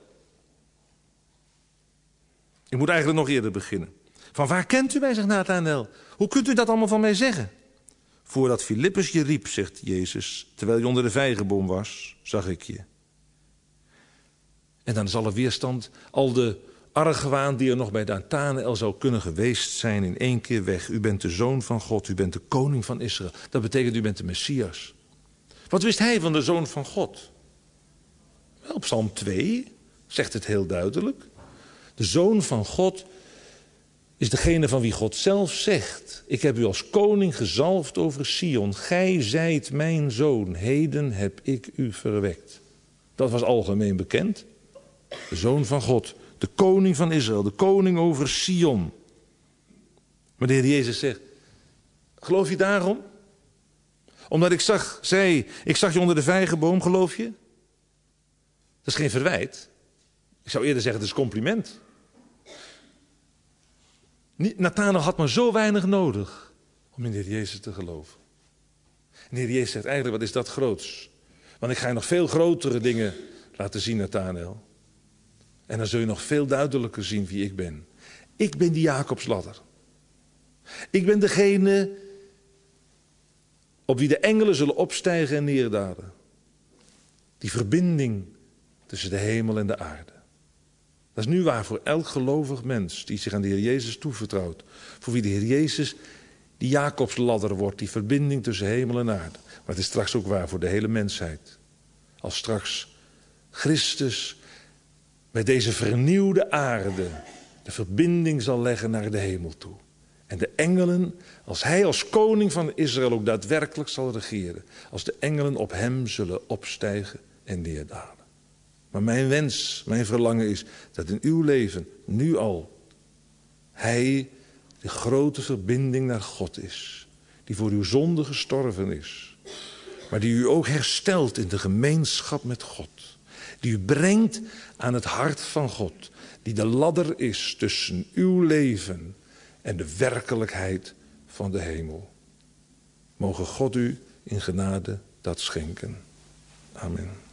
Ik moet eigenlijk nog eerder beginnen. Van waar kent u mij, zegt Nathanael. Hoe kunt u dat allemaal van mij zeggen? Voordat Filippus je riep, zegt Jezus, terwijl je onder de vijgenboom was, zag ik je. En dan is alle weerstand, al de argwaan die er nog bij Nathanael zou kunnen geweest zijn, in één keer weg. U bent de zoon van God, u bent de koning van Israël. Dat betekent u bent de Messias. Wat wist hij van de Zoon van God? Wel, Psalm twee zegt het heel duidelijk. De Zoon van God is degene van wie God zelf zegt: ik heb u als koning gezalfd over Sion. Gij zijt mijn zoon, heden heb ik u verwekt. Dat was algemeen bekend. De Zoon van God, de koning van Israël, de koning over Sion. Maar de Heer Jezus zegt: geloof je daarom? Omdat ik zag, zei, ik zag je onder de vijgenboom, geloof je? Dat is geen verwijt. Ik zou eerder zeggen, het is compliment. Nathanael had maar zo weinig nodig om in de Heer Jezus te geloven. En de Heer Jezus zegt eigenlijk, wat is dat groots? Want ik ga je nog veel grotere dingen laten zien, Nathanael. En dan zul je nog veel duidelijker zien wie ik ben. Ik ben die Jacobsladder. Ik ben degene op wie de engelen zullen opstijgen en neerdalen. Die verbinding tussen de hemel en de aarde. Dat is nu waar voor elk gelovig mens die zich aan de Heer Jezus toevertrouwt. Voor wie de Heer Jezus die Jacobsladder wordt, die verbinding tussen hemel en aarde. Maar het is straks ook waar voor de hele mensheid. Als straks Christus met deze vernieuwde aarde de verbinding zal leggen naar de hemel toe. En de engelen, als hij als koning van Israël ook daadwerkelijk zal regeren. Als de engelen op hem zullen opstijgen en neerdalen. Maar mijn wens, mijn verlangen is dat in uw leven, nu al, hij de grote verbinding naar God is. Die voor uw zonde gestorven is. Maar die u ook herstelt in de gemeenschap met God. Die u brengt aan het hart van God. Die de ladder is tussen uw leven en de werkelijkheid van de hemel. Mogen God u in genade dat schenken. Amen.